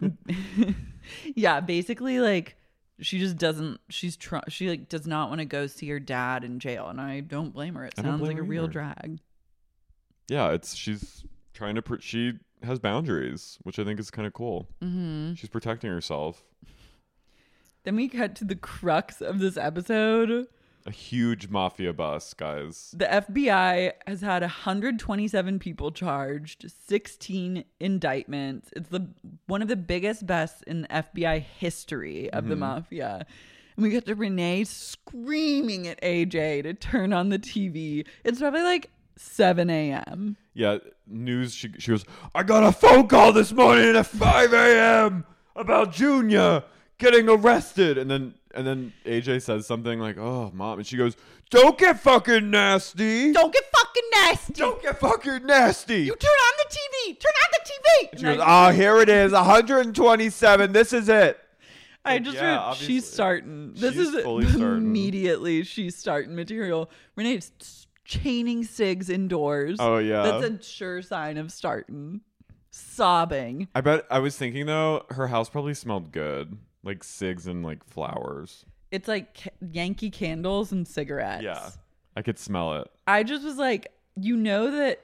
Yeah, basically like she just doesn't she like does not want to go see her dad in jail, and I don't blame her. It sounds like a real drag.
Yeah, she's trying to she has boundaries, which I think is kind of cool.
Mm-hmm.
She's protecting herself.
Then we cut to the crux of this episode.
A huge mafia bust, guys.
The FBI has had 127 people charged, 16 indictments. It's one of the biggest busts in FBI history of the mafia. And we get to Renee screaming at AJ to turn on the TV. It's probably like 7 a.m.
Yeah, news. She goes, I got a phone call this morning at 5 a.m. about Junior getting arrested. And then AJ says something like, oh, Mom. And she goes, don't get fucking nasty.
Don't get fucking nasty.
Don't get fucking nasty.
You turn on the TV. Turn on the TV.
And she goes, here it is, 127. This is it.
I just heard she's starting. This is immediately she's starting material. Renee's chaining cigs indoors.
Oh, yeah.
That's a sure sign of starting. Sobbing.
I was thinking, though, her house probably smelled good. Like cigs and like flowers.
It's like Yankee candles and cigarettes.
Yeah. I could smell it.
I just was like, that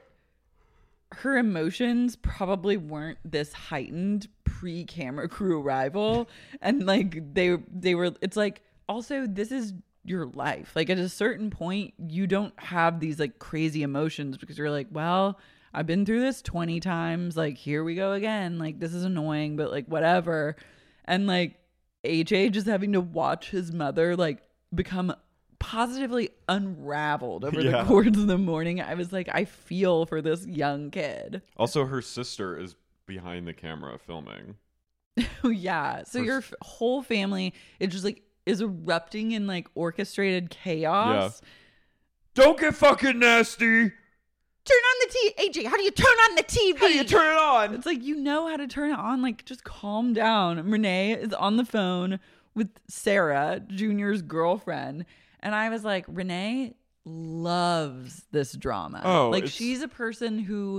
her emotions probably weren't this heightened pre-camera crew arrival. And like they were, it's like, also this is your life. Like at a certain point, you don't have these like crazy emotions because you're like, well, I've been through this 20 times. Like, here we go again. Like, this is annoying, but like, whatever. And like AJ just having to watch his mother like become positively unraveled over the course of the morning. I was like, I feel for this young kid.
Also, her sister is behind the camera filming.
Yeah. So your whole family is just like is erupting in like orchestrated chaos.
Yeah. Don't get fucking nasty.
turn on the TV. AJ, how do you turn on the TV?
How do you turn it on?
It's like, you know how to turn it on. Like, just calm down. Renee is on the phone with Sarah, Junior's girlfriend. And I was like, Renee loves this drama.
Oh,
like, she's a person who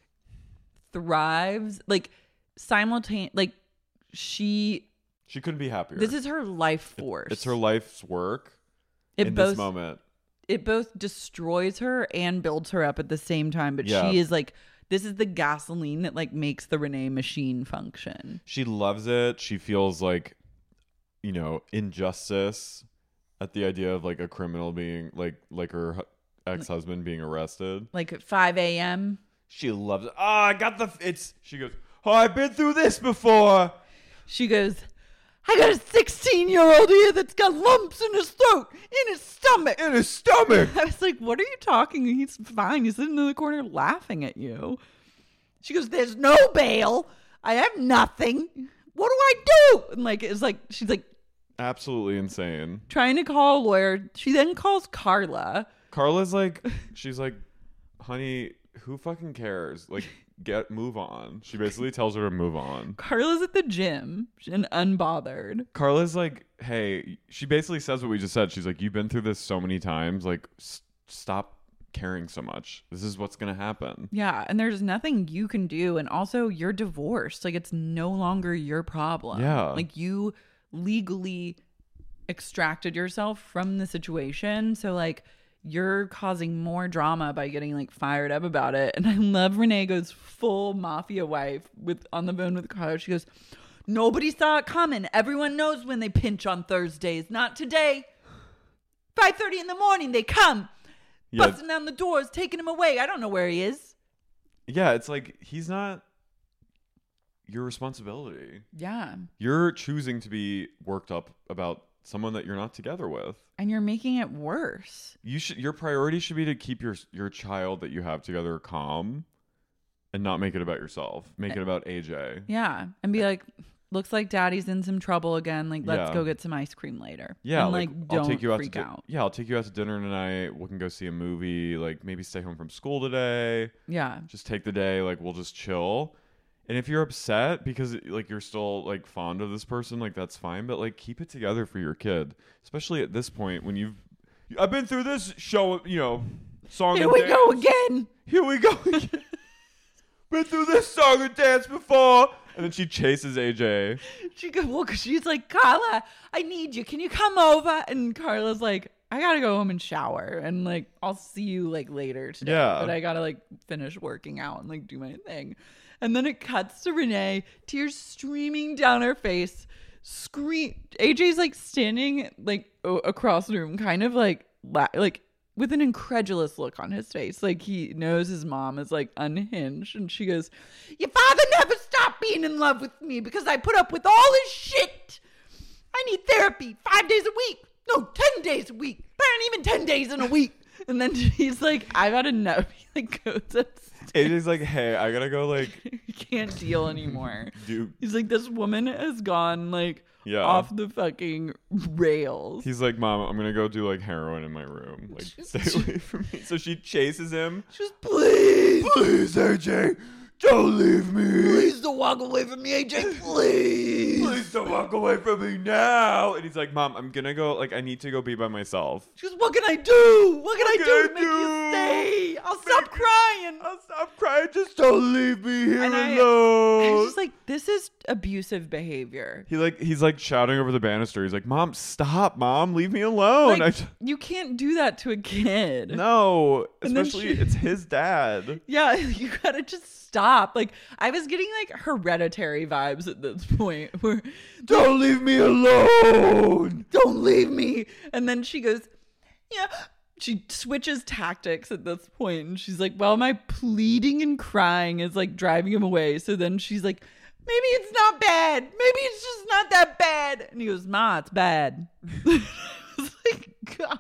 thrives, like, like, she
couldn't be happier.
This is her life force.
It's her life's work this moment.
It both destroys her and builds her up at the same time. But
Yeah.
she is like, this is the gasoline that like makes the Renee machine function.
She loves it. She feels like, you know, injustice at the idea of like a criminal being like her ex-husband being arrested.
Like at 5 a.m.
She loves it. Oh, I got she goes, oh, I've been through this before.
She goes, I got a 16-year-old here that's got lumps in his throat, in his stomach.
In his stomach.
I was like, what are you talking? He's fine. He's sitting in the corner laughing at you. She goes, there's no bail. I have nothing. What do I do? And like, it's like, she's like,
absolutely insane.
Trying to call a lawyer. She then calls Carla.
Carla's like, she's like, honey, who fucking cares? Like, move on. She basically tells her to move on.
Carla's at the gym and unbothered.
Carla's like, hey, she basically says what we just said. She's like, you've been through this so many times. Like, stop caring so much. This is what's going to happen.
Yeah. And there's nothing you can do. And also, you're divorced. Like, it's no longer your problem.
Yeah.
Like, you legally extracted yourself from the situation. So, like, you're causing more drama by getting like fired up about it. And I love Renee goes full mafia wife on the phone with Carla. She goes, nobody saw it coming. Everyone knows when they pinch on Thursdays. Not today. 5:30 in the morning, they come.
Yeah.
Busting down the doors, taking him away. I don't know where he is.
Yeah, it's like, he's not your responsibility.
Yeah.
You're choosing to be worked up about someone that you're not together with.
And you're making it worse.
Your priority should be to keep your child that you have together calm and not make it about yourself. Make it about AJ.
Yeah. And be like, looks like daddy's in some trouble again. Like, let's go get some ice cream later.
Yeah.
And like don't
I'll take you out
freak out.
Yeah, I'll take you out to dinner tonight. We can go see a movie. Like, maybe stay home from school today.
Yeah.
Just take the day. Like, we'll just chill. And if you're upset because like you're still like fond of this person, like that's fine. But like, keep it together for your kid, especially at this point when I've been through this show, you know, song.
Here we go again.
Here we go again. Been through this song and dance before. And then she chases AJ.
She goes, well, cause she's like, Carla, I need you. Can you come over? And Carla's like, I gotta go home and shower, and like I'll see you like later today.
Yeah.
But I gotta like finish working out and like do my thing. And then it cuts to Renee, tears streaming down her face. AJ's like standing like across the room, kind of like with an incredulous look on his face. Like he knows his mom is like unhinged. And she goes, your father never stopped being in love with me because I put up with all his shit. I need therapy 5 days a week. No, 10 days a week. But not even 10 days in a week. And then he's like, I gotta know. He like goes upstairs.
AJ's like, hey, I gotta go like.
He can't deal anymore.
Dude.
He's like, this woman has gone like off the fucking rails.
He's like, Mom, I'm gonna go do like heroin in my room. Like, stay away from me. So she chases him.
She's please,
AJ, don't leave me.
Please don't walk away from me, AJ. Please
don't walk away from me now. And he's like, Mom, I'm gonna go. Like, I need to go be by myself.
She goes, what can I do? What can I do to make you stay? I'll stop crying.
I'll stop crying. Just don't leave me here
alone. I was just like, this is abusive behavior.
He's like shouting over the banister. He's like, Mom, stop, Mom, leave me alone.
Like, you can't do that to a kid.
No, especially it's his dad.
Yeah, you gotta just stop. Like, I was getting like Hereditary vibes at this point where
don't leave me alone.
Don't leave me. And then she goes, yeah. She switches tactics at this point, and she's like, well, my pleading and crying is like driving him away. So then she's like, maybe it's not bad. Maybe it's just not that bad. And he goes, Ma, it's bad. I was like, God.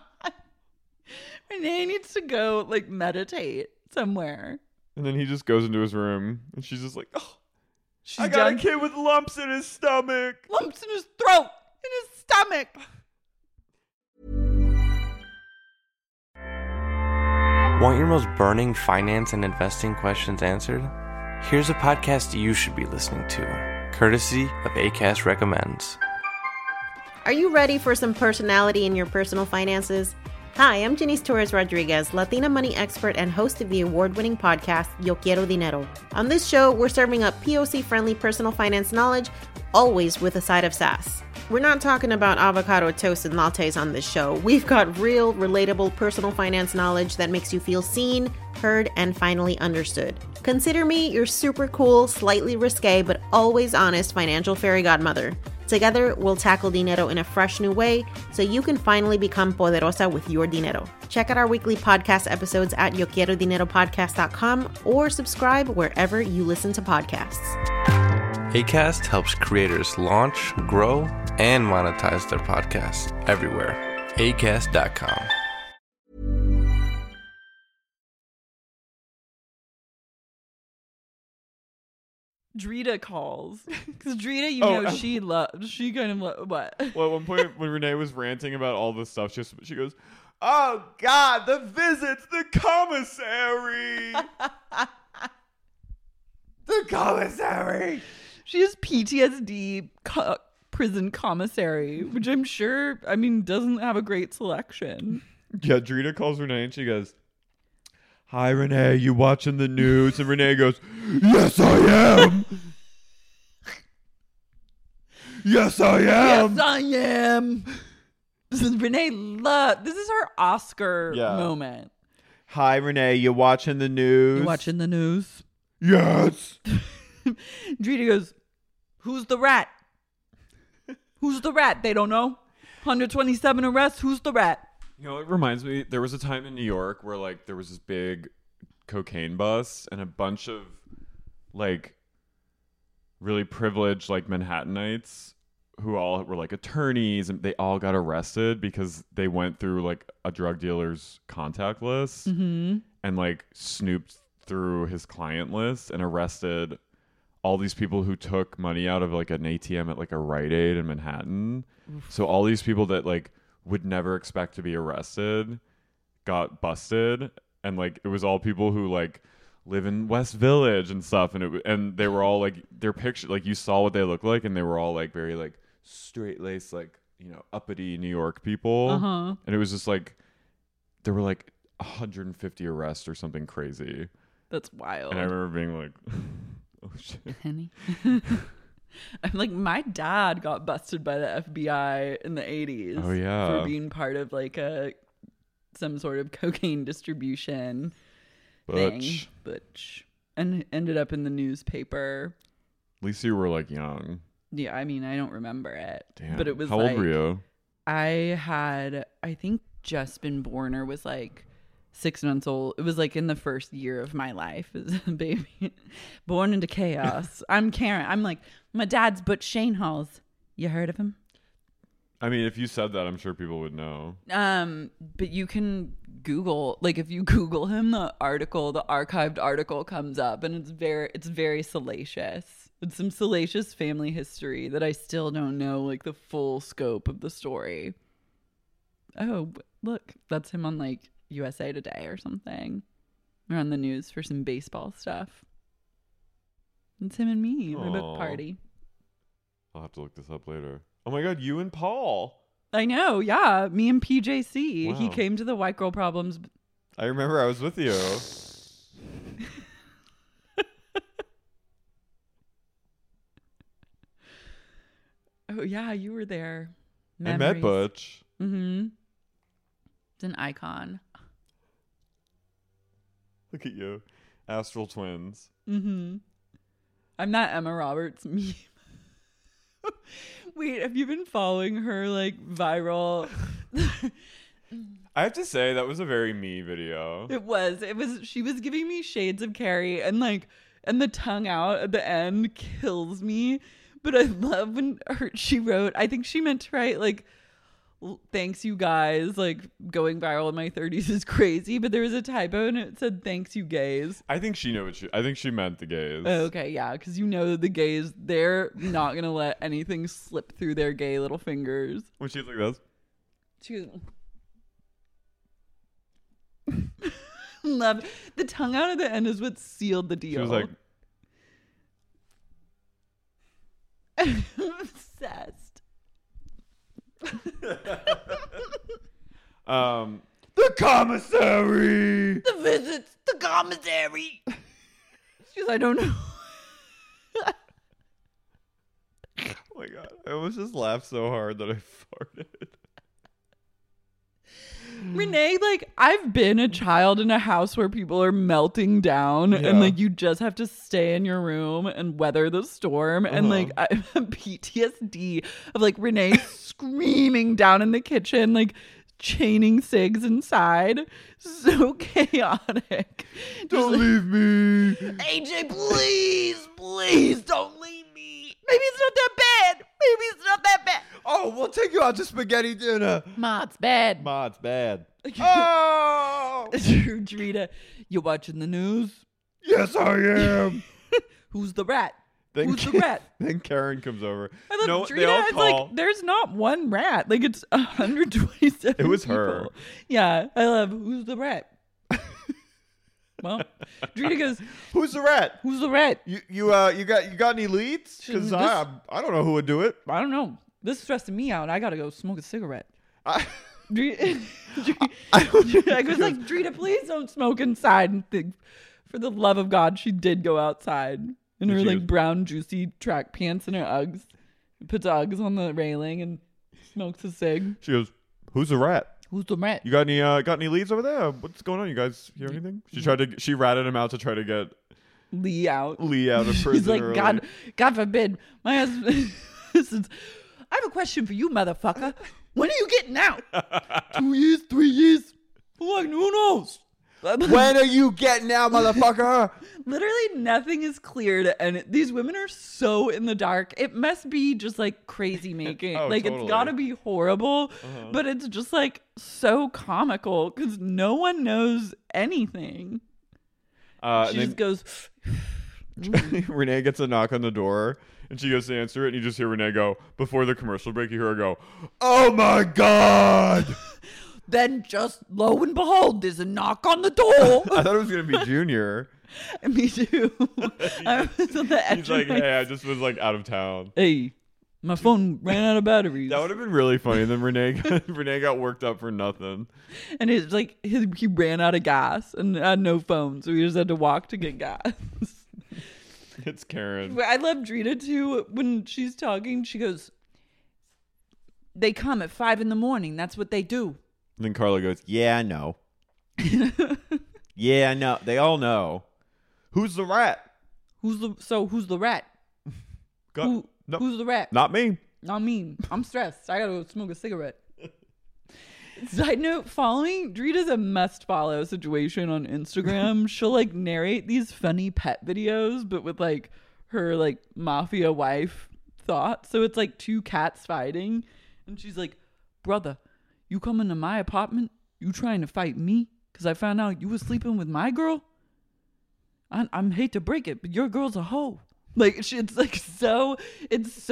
Renee needs to go like meditate somewhere.
And then he just goes into his room, and she's just like, oh,
I
got a kid with lumps in his stomach.
Lumps in his throat, in his stomach.
Want your most burning finance and investing questions answered? Here's a podcast you should be listening to, courtesy of Acast Recommends.
Are you ready for some personality in your personal finances? Hi, I'm Janice Torres Rodriguez, Latina money expert and host of the award-winning podcast, Yo Quiero Dinero. On this show, we're serving up POC-friendly personal finance knowledge, always with a side of sass. We're not talking about avocado toast and lattes on this show. We've got real, relatable personal finance knowledge that makes you feel seen, heard, and finally understood. Consider me your super cool, slightly risque, but always honest financial fairy godmother. Together, we'll tackle dinero in a fresh new way so you can finally become poderosa with your dinero. Check out our weekly podcast episodes at YoQuieroDineroPodcast.com or subscribe wherever you listen to podcasts.
Acast helps creators launch, grow, and monetize their podcasts everywhere. Acast.com.
Drita calls because Drita, she kind of what?
Well, at one point when Renee was ranting about all this stuff, she goes, "Oh God, the visits, the commissary, the commissary."
She has PTSD, prison commissary, which I'm sure, doesn't have a great selection.
Yeah, Drita calls Renee and she goes, "Hi, Renee, you watching the news?" And Renee goes, "Yes, I am. Yes, I am.
Yes, I am." This is Renee Love. This is her Oscar moment.
"Hi, Renee, you watching the news?"
You watching the news?
"Yes."
Drita goes, "Who's the rat? Who's the rat? They don't know. 127 arrests. Who's the rat?"
You know, it reminds me, there was a time in New York where, like, there was this big cocaine bust and a bunch of, like, really privileged, like, Manhattanites who all were, like, attorneys, and they all got arrested because they went through, like, a drug dealer's contact list and, like, snooped through his client list and arrested all these people who took money out of, like, an ATM at, like, a Rite Aid in Manhattan. So all these people that, like, would never expect to be arrested got busted, and like it was all people who like live in West Village and stuff, and they were all like, their picture, like you saw what they looked like, and they were all like very like straight-laced, like, you know, uppity New York people. And it was just like there were like 150 arrests or something crazy.
That's wild.
And I remember being like, oh shit,
Henny. I'm like, my dad got busted by the FBI in the 80s.
Oh yeah,
for being part of like some sort of cocaine distribution
Butch.
And ended up in the newspaper.
At least you were like young.
Yeah, I mean, I don't remember it.
Damn.
But it was
How old were you?
I had, I think, just been born or was like 6 months old. It was like in the first year of my life as a baby. Born into chaos. I'm Karen. I'm like, my dad's Butch Shanehalls. You heard of him?
I mean, if you said that, I'm sure people would know.
But you can Google, like if you Google him, the archived article comes up, and it's very salacious. It's some salacious family history that I still don't know like the full scope of the story. Oh, look, that's him on like USA Today or something. We're on the news for some baseball stuff. It's him and me. My book party.
I'll have to look this up later. Oh my God, you and Paul.
I know, yeah. Me and PJC.
Wow.
He came to the White Girl Problems.
I remember I was with you.
Oh yeah, you were there.
I met Butch.
Mm-hmm. It's an icon.
Look at you. Astral twins.
Mm-hmm. I'm that Emma Roberts meme. Wait, have you been following her like viral?
I have to say that was a very me video.
It was. She was giving me shades of Carrie, and the tongue out at the end kills me. But I love when she wrote, I think she meant to write like, "Thanks you guys, like going viral in my 30s is crazy," but there was a typo and it said "thanks you gays."
I think she knew I think she meant the gays.
Oh, okay, yeah, because you know the gays, they're not gonna let anything slip through their gay little fingers.
When she's like this,
She goes, Love the tongue out at the end is what sealed the deal.
She was like,
obsessed.
the commissary.
The visits, the commissary. She's, I don't know.
Oh my god! I almost just laughed so hard that I farted.
Renee, like, I've been a child in a house where people are melting down and like you just have to stay in your room and weather the storm. And like I have PTSD of like Renee screaming down in the kitchen, like chaining cigs inside. So chaotic.
Don't leave me.
AJ, please don't leave me. Maybe it's not that bad. Maybe it's not that bad.
Oh, we'll take you out to spaghetti dinner.
Ma, it's bad.
Ma, it's bad. Oh!
Drita, you watching the news?
Yes, I am.
Who's the rat?
Then
Who's the rat?
Then Karen comes over.
I love
They all
Drita. It's
call.
like, there's not one rat. Like, it's 127
It was
people.
her.
Yeah, I love, who's the rat? Well, Drita goes,
Who's the rat?
who's the rat?
You got any leads? Because I don't know who would do it.
I don't know. This is stressing me out. I gotta go smoke a cigarette. I was like, Drita, please don't smoke inside. And think, for the love of God, she did go outside in her like brown juicy track pants and her Uggs. Puts Uggs on the railing and smokes a cig.
She goes, "Who's the rat?
Who's the rat?
You got any leads over there? What's going on? You guys hear anything?" She ratted him out to try to get
Lee out
of prison.
He's like,
early.
God forbid, my husband. I have a question for you, motherfucker. When are you getting out? 2 years, 3 years? Like, who knows?
When are you getting out, motherfucker?
Literally nothing is cleared, and these women are so in the dark. It must be just like crazy making. Like
totally.
It's gotta be horrible, but it's just like so comical because no one knows anything. She just goes.
Renee gets a knock on the door, and she goes to answer it, and you just hear Renee go, before the commercial break, you hear her go, "Oh my God!"
Then just lo and behold, there's a knock on the door.
I thought it was going to be Junior.
Me too. I was on the edge.
He's like, "Hey, I just was like out of town.
Hey, my phone ran out of batteries."
That would have been really funny. And then Renee got worked up for nothing.
And it's like he ran out of gas and had no phone, so he just had to walk to get gas.
It's Karen.
I love Drita too. When she's talking, she goes, "They come at 5 a.m. That's what they do."
And then Carla goes, "Yeah, I know." Yeah, I know. They all know. Who's the rat?
Who's the rat?
No,
Who's the rat?
not me.
Not me. I'm stressed. I gotta go smoke a cigarette. Side note, following Drita's a must follow situation on Instagram. She'll like narrate these funny pet videos, but with like her like mafia wife thoughts. So it's like 2 cats fighting, and she's like, "Brother, you come into my apartment, you trying to fight me because I found out you was sleeping with my girl? I hate to break it, but your girl's a hoe." Like it's like so it's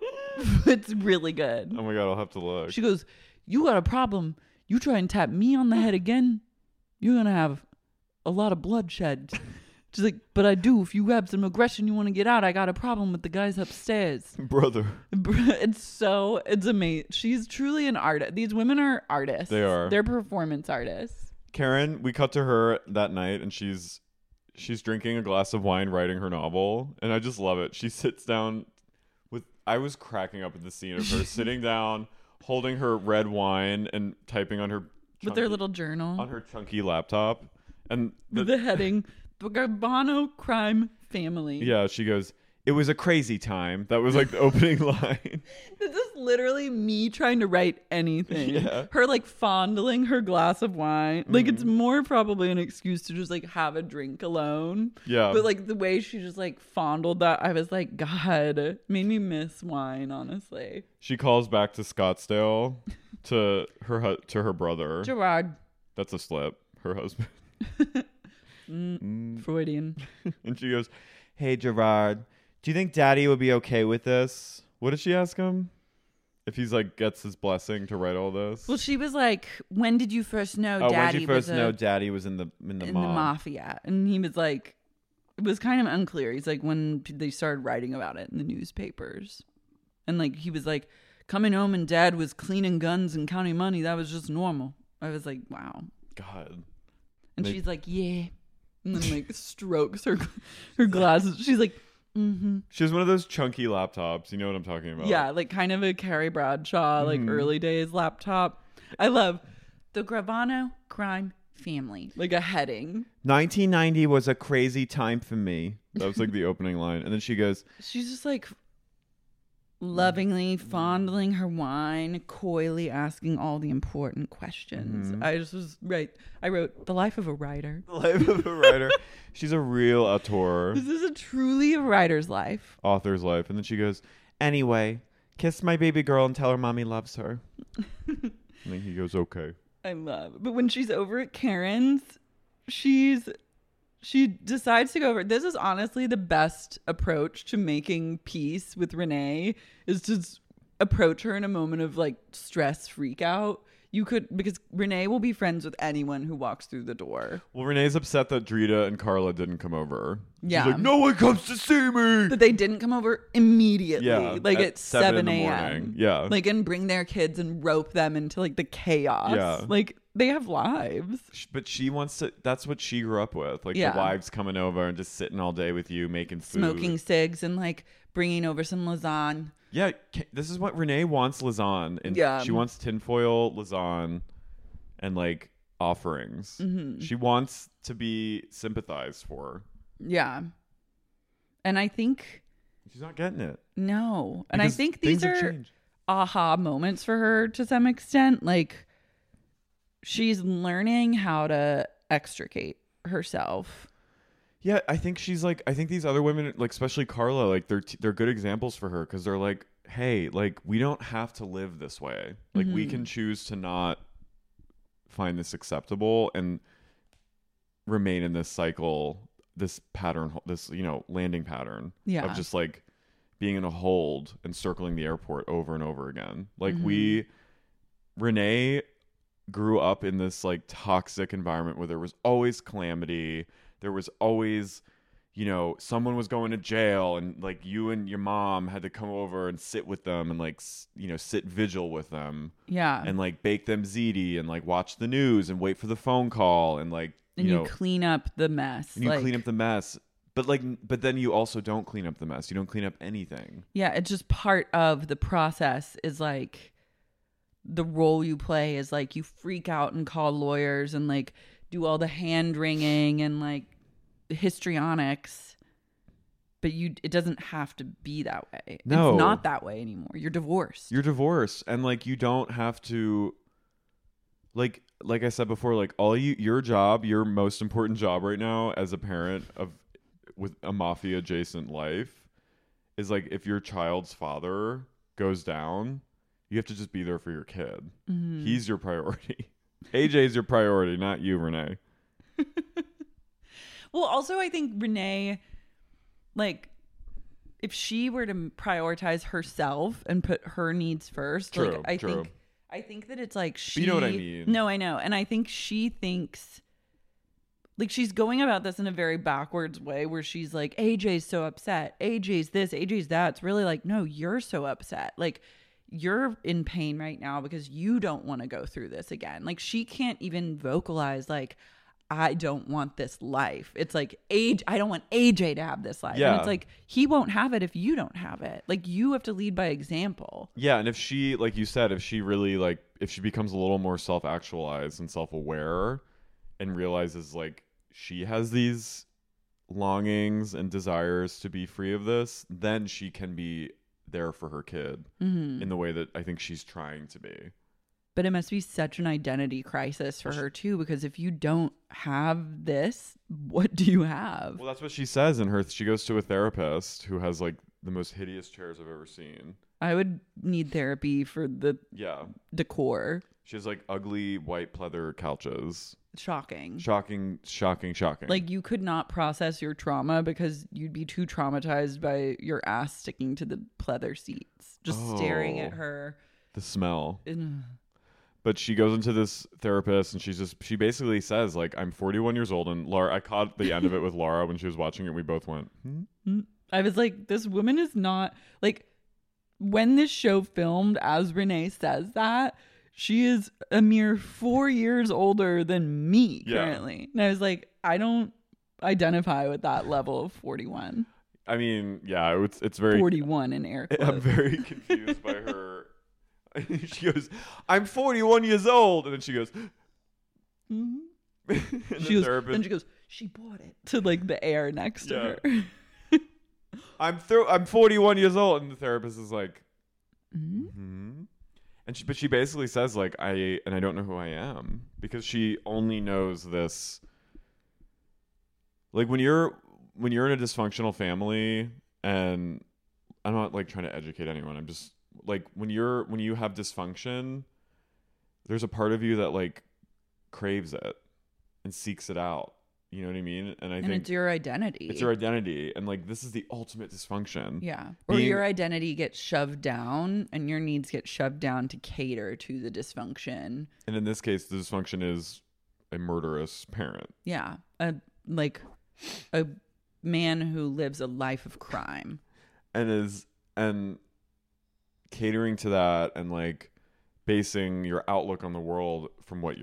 really good.
Oh my God, I'll have to look.
She goes, "You got a problem. You try and tap me on the head again, you're gonna have a lot of bloodshed." She's like, "But I do. If you have some aggression, you want to get out. I got a problem with the guys upstairs."
Brother.
It's amazing. She's truly an artist. These women are artists.
They are.
They're performance artists.
Karen, we cut to her that night, and she's drinking a glass of wine, writing her novel, and I just love it. She sits down I was cracking up at the scene of her sitting down, holding her red wine and typing on her
with their little journal
on her chunky laptop, and
the heading, "The Garbanno Crime Family."
Yeah, she goes, "It was a crazy time." That was like the opening line.
This is literally me trying to write anything.
Yeah.
Her like fondling her glass of wine. Like it's more probably an excuse to just like have a drink alone.
Yeah.
But like the way she just like fondled that, I was like, God, made me miss wine, honestly.
She calls back to Scottsdale to her brother.
Gerard.
That's a slip. Her husband.
Freudian.
And she goes, "Hey, Gerard, do you think Daddy would be okay with this?" What did she ask him? If he's like gets his blessing to write all this.
Well, she was like, when did you first know
when
Daddy
did you first
was
know Daddy was in the
mafia? And he was like, it was kind of unclear. He's like, when they started writing about it in the newspapers. And like, he was like, coming home and Dad was cleaning guns and counting money. That was just normal. I was like, wow.
God.
And she's like, yeah. And then like strokes her glasses. She's like, mm-hmm.
She has one of those chunky laptops. You know what I'm talking about?
Yeah, like kind of a Carrie Bradshaw, like early days laptop. I love the Gravano crime family, like a heading.
1990 was a crazy time for me. That was like the opening line. And then she goes,
she's just like lovingly fondling her wine, coyly asking all the important questions. I just was I wrote The Life of a Writer.
The Life of a Writer. She's a real auteur.
This is truly a writer's life.
Author's life. And then she goes, anyway, kiss my baby girl and tell her mommy loves her. And then he goes, okay.
I love it. But when she's over at Karen's, she decides to go over. This is honestly the best approach to making peace with Renee, is to approach her in a moment of like stress freak out. Because Renee will be friends with anyone who walks through the door.
Well, Renee's upset that Drita and Carla didn't come over.
Yeah.
She's like, no one comes to see me.
That they didn't come over immediately.
Yeah,
like at 7
a.m. Yeah.
Like, and bring their kids and rope them into like the chaos.
Yeah.
Like, they have lives.
But she wants to, that's what she grew up with. Like the wives coming over and just sitting all day with you, making food.
Smoking cigs and like bringing over some lasagna.
Yeah, this is what Renee wants, lasagna. And she wants tinfoil, lasagna, and like offerings. Mm-hmm. She wants to be sympathized for.
Yeah. And I think
she's not getting it.
No. And I think these are aha moments for her to some extent. Like, she's learning how to extricate herself.
Yeah, I think she's like, I think these other women, like especially Carla, like they're good examples for her, because they're like, hey, like we don't have to live this way. Like we can choose to not find this acceptable and remain in this cycle, this pattern, this, landing pattern of just like being in a hold and circling the airport over and over again. Like Renee grew up in this like toxic environment where there was always calamity. There was always, someone was going to jail, and like you and your mom had to come over and sit with them and like, sit vigil with them.
Yeah.
And like bake them ziti and like watch the news and wait for the phone call and like,
you clean up the mess.
And you clean up the mess. But then you also don't clean up the mess. You don't clean up anything.
Yeah. It's just part of the process is like the role you play is like you freak out and call lawyers and like do all the hand wringing and like histrionics, but it doesn't have to be that way.
No.
It's not that way anymore. You're divorced.
And like you don't have to, like I said before, like your job, your most important job right now as a parent with a mafia adjacent life is like, if your child's father goes down, you have to just be there for your kid. Mm-hmm. He's your priority. AJ's your priority, not you, Renee.
Well, also, I think Renee, like, if she were to prioritize herself and put her needs first,
true.
I think that it's like she.
But you know what I mean?
No, I know, and I think she thinks, like, she's going about this in a very backwards way, where she's like, AJ's so upset, AJ's this, AJ's that. It's really like, no, you're so upset, like. You're in pain right now because you don't want to go through this again. Like, she can't even vocalize like, I don't want this life. It's like, I don't want AJ to have this life.
Yeah.
And it's like, he won't have it if you don't have it. Like, you have to lead by example.
Yeah. And if she, like you said, if she really like, if she becomes a little more self-actualized and self-aware and realizes like she has these longings and desires to be free of this, then she can be there for her kid in the way that I think she's trying to be.
But it must be such an identity crisis for her too, because if you don't have this, what do you have?
Well, that's what she says in her. She goes to a therapist who has like the most hideous chairs I've ever seen.
I would need therapy for the decor.
She has like ugly white pleather couches.
Shocking.
Like,
you could not process your trauma because you'd be too traumatized by your ass sticking to the pleather seats. Just staring at her
The smell.
Ugh.
But she goes into this therapist and she basically says, like, I'm 41 years old. And Laura, I caught the end of it with Laura when she was watching it. We both went,
I was like, this woman is not, like, when this show filmed, as Renee says that, she is a mere 4 years older than me currently. And I was like, I don't identify with that level of 41.
I mean, yeah, it's very
41 in air quotes.
I'm very confused by her. She goes, I'm 41 years old. And then she goes,
Mm-hmm.
Then
she goes, she bought it to like the air next to her.
I'm 41 years old. And the therapist is like, And she basically says, like, I don't know who I am, because she only knows this. Like, when you're in a dysfunctional family, and I'm not like trying to educate anyone. I'm just like, when you have dysfunction, there's a part of you that like craves it and seeks it out. You know what I mean? And I think
it's your identity.
It's your identity. And like, this is the ultimate dysfunction.
Yeah. Or your identity gets shoved down and your needs get shoved down to cater to the dysfunction.
And in this case, the dysfunction is a murderous parent.
Yeah. A man who lives a life of crime.
And catering to that, and like basing your outlook on the world from what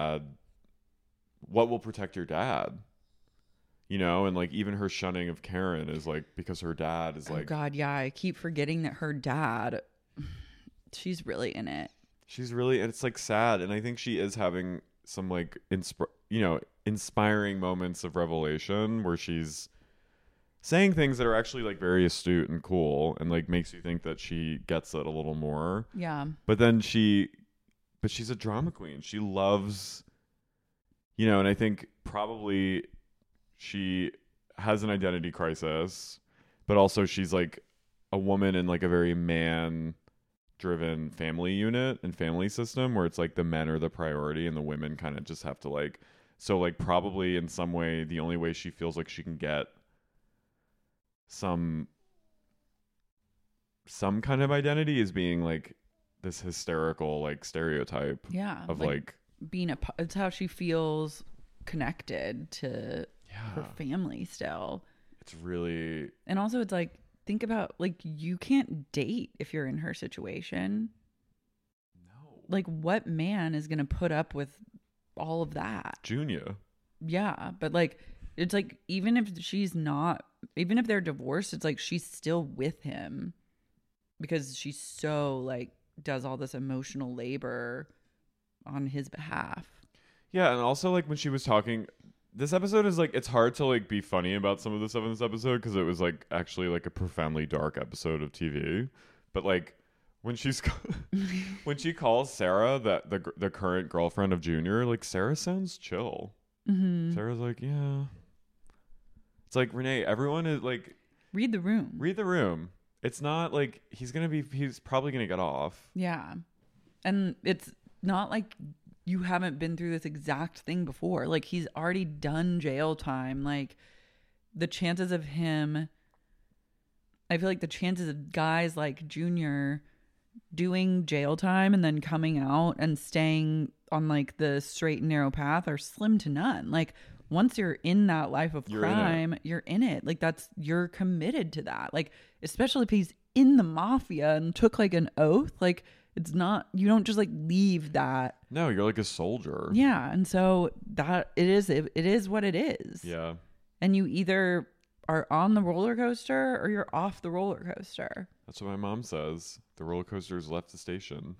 will protect your dad, you know? And like, even her shunning of Karen is like because her dad is like,
oh God, yeah, I keep forgetting that her dad, she's really in it.
And it's like sad. And I think she is having some like inspiring moments of revelation where she's saying things that are actually like very astute and cool, and like makes you think that she gets it a little more.
Yeah.
But she's a drama queen. She loves, and I think probably she has an identity crisis, but also she's like a woman in like a very man-driven family unit and family system where it's like the men are the priority and the women kind of just have to like, so like probably in some way the only way she feels like she can get some kind of identity is being like this hysterical like stereotype of like
being it's how she feels connected to her family still.
It's really,
and also it's like, think about like, you can't date if you're in her situation.
No.
Like, what man is gonna put up with all of that?
Junior.
Yeah, but like, it's like, even if they're divorced, it's like she's still with him because she's so like does all this emotional labor on his behalf.
Yeah, and also like when she was talking, this episode is like, it's hard to like be funny about some of the stuff in this episode because it was like actually like a profoundly dark episode of TV. But like when when she calls Sarah that the current girlfriend of Junior, like Sarah sounds chill.
Mm-hmm.
Sarah's like, yeah. It's like, Renee, everyone is like,
read the room. It's not like he's probably gonna get off. Yeah. And it's not like you haven't been through this exact thing before. Like, he's already done jail time. Like, the chances of him, I feel like the chances of guys like Junior doing jail time and then coming out and staying on like the straight and narrow path are slim to none. Like, once you're in that life of crime, you're in it. Like, you're committed to that. Like, especially if he's in the mafia and took like an oath, like, it's not, you don't just like leave that.
No, you're like a soldier.
Yeah. And so that it is what it is.
Yeah.
And you either are on the roller coaster or you're off the roller coaster.
That's what my mom says. The roller coaster's left the station.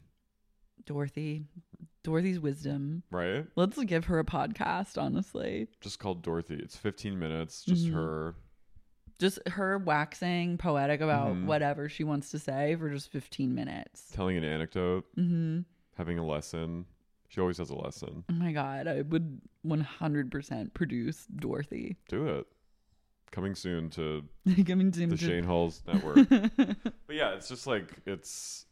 Dorothy's wisdom.
Right?
Let's give her a podcast, honestly.
Just called Dorothy. It's 15 minutes. Just her.
Just her waxing poetic about whatever she wants to say for just 15 minutes.
Telling an anecdote.
Mm-hmm.
Having a lesson. She always has a lesson.
Oh my God. I would 100% produce Dorothy.
Do it. Coming soon to
the
Shane Halls Network. But yeah, it's just like, it's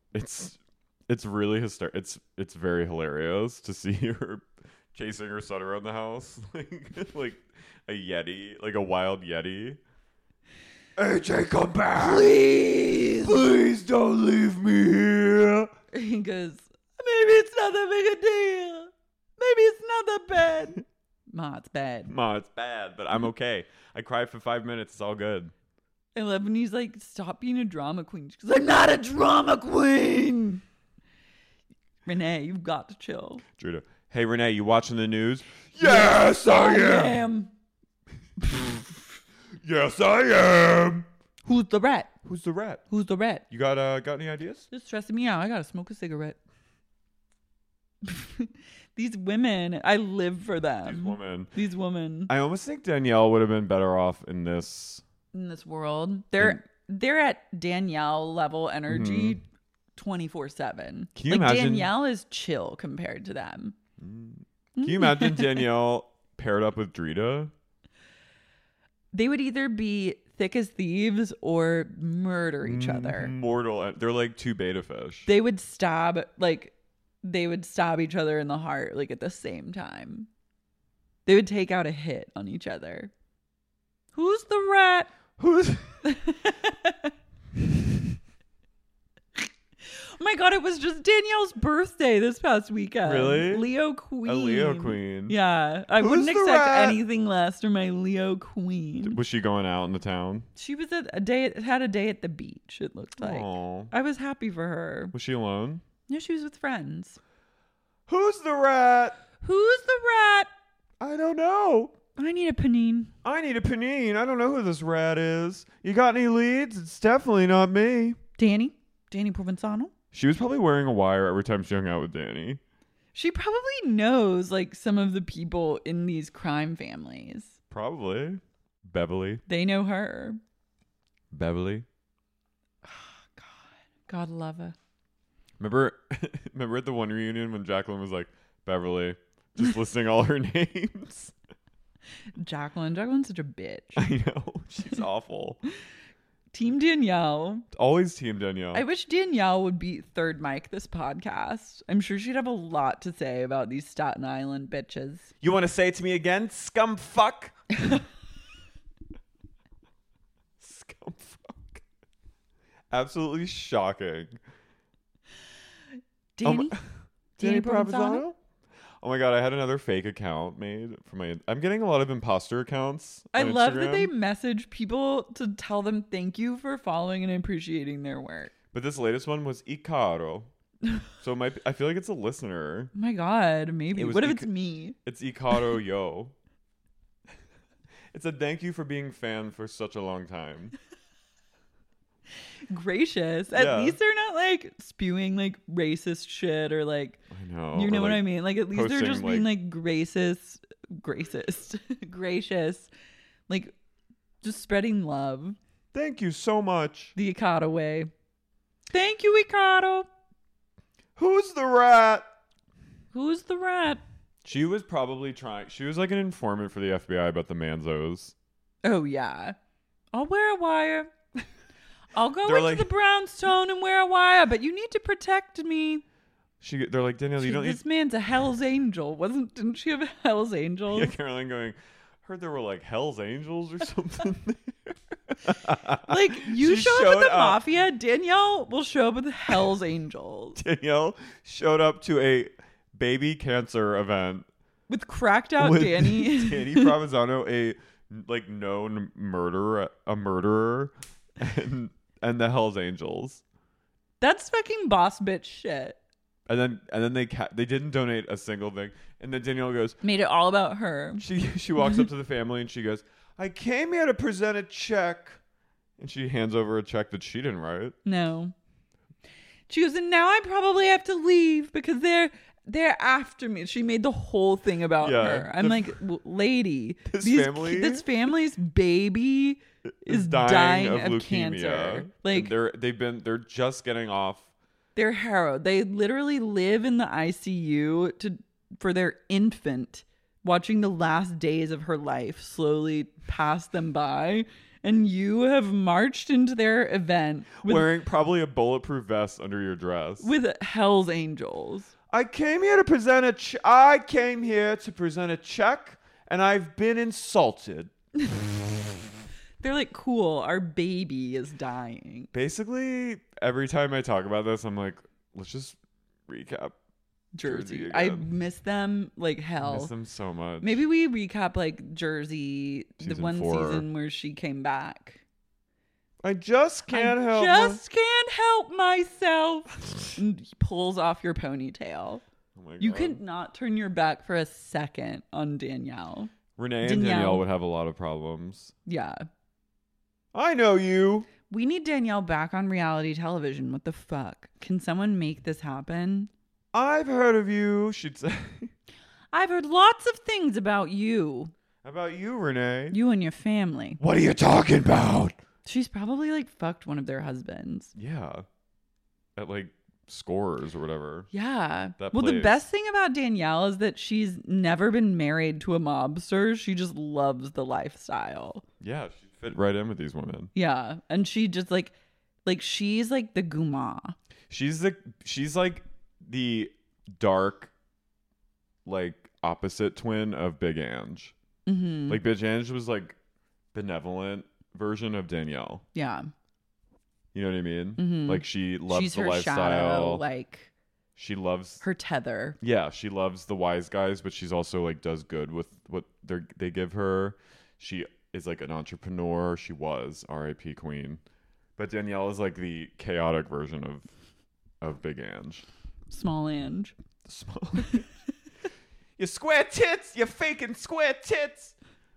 really hysterical. It's very hilarious to see her chasing her son around the house like a yeti, like a wild yeti. AJ, come back, please don't leave me here.
He goes, maybe it's not that big a deal. Maybe it's not that bad. Ma, it's bad.
Ma, it's bad, but I'm okay. I cried for 5 minutes. It's all good.
I love when he's like, stop being a drama queen. She goes, I'm not a drama queen. Renee, you've got to chill.
Judah, hey, Renee, you watching the news?
Yes, I am.
Yes, I am.
Who's the rat?
Who's the rat?
Who's the rat?
You got any ideas?
Just stressing me out. I gotta smoke a cigarette. These women, I live for them. These women.
I almost think Danielle would have been better off in this
world. They're at Danielle level energy 24/7.
Can you imagine?
Danielle is chill compared to them.
Can you imagine Danielle paired up with Drita?
They would either be thick as thieves or murder each other.
Mortal. They're like two beta fish.
They would stab each other in the heart like at the same time. They would take out a hit on each other. Who's the rat?
Who's
Oh my God, it was just Danielle's birthday this past weekend.
Really?
Leo Queen.
A Leo Queen.
Yeah. I wouldn't expect anything less from my Leo Queen.
Was she going out in the town?
She was had a day at the beach, it looked like.
Aww.
I was happy for her.
Was she alone?
No, she was with friends.
Who's the rat?
Who's the rat?
I don't know.
I need a panini.
I don't know who this rat is. You got any leads? It's definitely not me.
Danny Provenzano.
She was probably wearing a wire every time she hung out with Danny.
She probably knows like some of the people in these crime families.
Probably. Beverly.
They know her.
Beverly.
Oh, God love her.
Remember at the one reunion when Jacqueline was like, Beverly, just listing all her names.
Jacqueline's such a bitch.
I know. She's awful.
Team Danielle.
Always Team Danielle.
I wish Danielle would be third mic this podcast. I'm sure she'd have a lot to say about these Staten Island bitches.
You want to say it to me again, scum fuck? Scum fuck. Absolutely shocking.
Danny Provenzano?
Oh my God, I had another fake account made for I'm getting a lot of imposter accounts on
I love
Instagram.
that they message people to tell them thank you for following and appreciating their work.
But this latest one was Icaro. So I feel like it's a listener.
Oh my God, maybe. What if it's me?
It's Icaro Yo. It's a thank you for being fan for such a long time.
Gracious. At least they're not like spewing like racist shit or like,
I know.
You know what I mean? Like at least they're just being like gracious, like just spreading love.
Thank you so much.
The Icaro way. Thank you, Icaro.
Who's the rat?
Who's the rat?
She was probably she was like an informant for the FBI about the Manzos.
Oh yeah. I'll wear a wire. I'll go
They're
into
like,
the brownstone and wear a wire, but you need to protect me.
They're like, Danielle, you don't need...
This man's a Hell's Angel. Didn't she have Hell's Angels?
Yeah, Caroline going, heard there were like Hell's Angels or something there.
Like, you show up with the mafia, Danielle will show up with Hell's Angels.
Danielle showed up to a baby cancer event.
With cracked out Danny.
Danny Provenzano, a like known murderer, and the Hell's Angels.
That's fucking boss bitch shit.
And then they didn't donate a single thing. And then Danielle goes,
made it all about her.
She walks up to the family and she goes, I came here to present a check. And she hands over a check that she didn't write.
No. She goes, and now I probably have to leave because they're after me. She made the whole thing about her. I'm like, lady, this family's baby is dying of leukemia. Cancer. Like,
and they're just getting off.
They're harrowed. They literally live in the ICU for their infant, watching the last days of her life slowly pass them by. And you have marched into their event
wearing probably a bulletproof vest under your dress
with Hell's Angels.
I came here to present a check, and I've been insulted.
They're like, cool, our baby is dying.
Basically, every time I talk about this, I'm like, let's just recap
Jersey.
again.
I miss them like hell.
I miss them so much.
Maybe we recap like Jersey, the
Season
one
4.
season where she came back.
I just can't help.
Just can't help myself. And he pulls off your ponytail.
Oh my God.
You could not turn your back for a second on Danielle.
Renee and Danielle would have a lot of problems.
Yeah.
I know you.
We need Danielle back on reality television. What the fuck? Can someone make this happen?
I've heard of you, she'd say.
I've heard lots of things about you.
About you, Renee.
You and your family.
What are you talking about?
She's probably like fucked one of their husbands.
Yeah. At like Scores or whatever.
Yeah.
That
Well, the
place.
best thing about Danielle is that she's never been married to a mobster. She just loves the lifestyle.
Yeah, she'd fit right in with these women.
Yeah. And she just like she's like the guma.
She's like the dark, like opposite twin of Big Ange.
Mm-hmm.
Like Big Ange was like benevolent version of Danielle.
Yeah.
You know what I mean?
Mm-hmm.
Like she loves
She's
the
her
lifestyle.
shadow, like
she loves
her tether.
Yeah, she loves the wise guys, but she's also like does good with what they give her. She is like an entrepreneur. She was R.I.P. Queen, but Danielle is like the chaotic version of Big Ange.
Small Ange.
Small. You square tits. You faking square tits.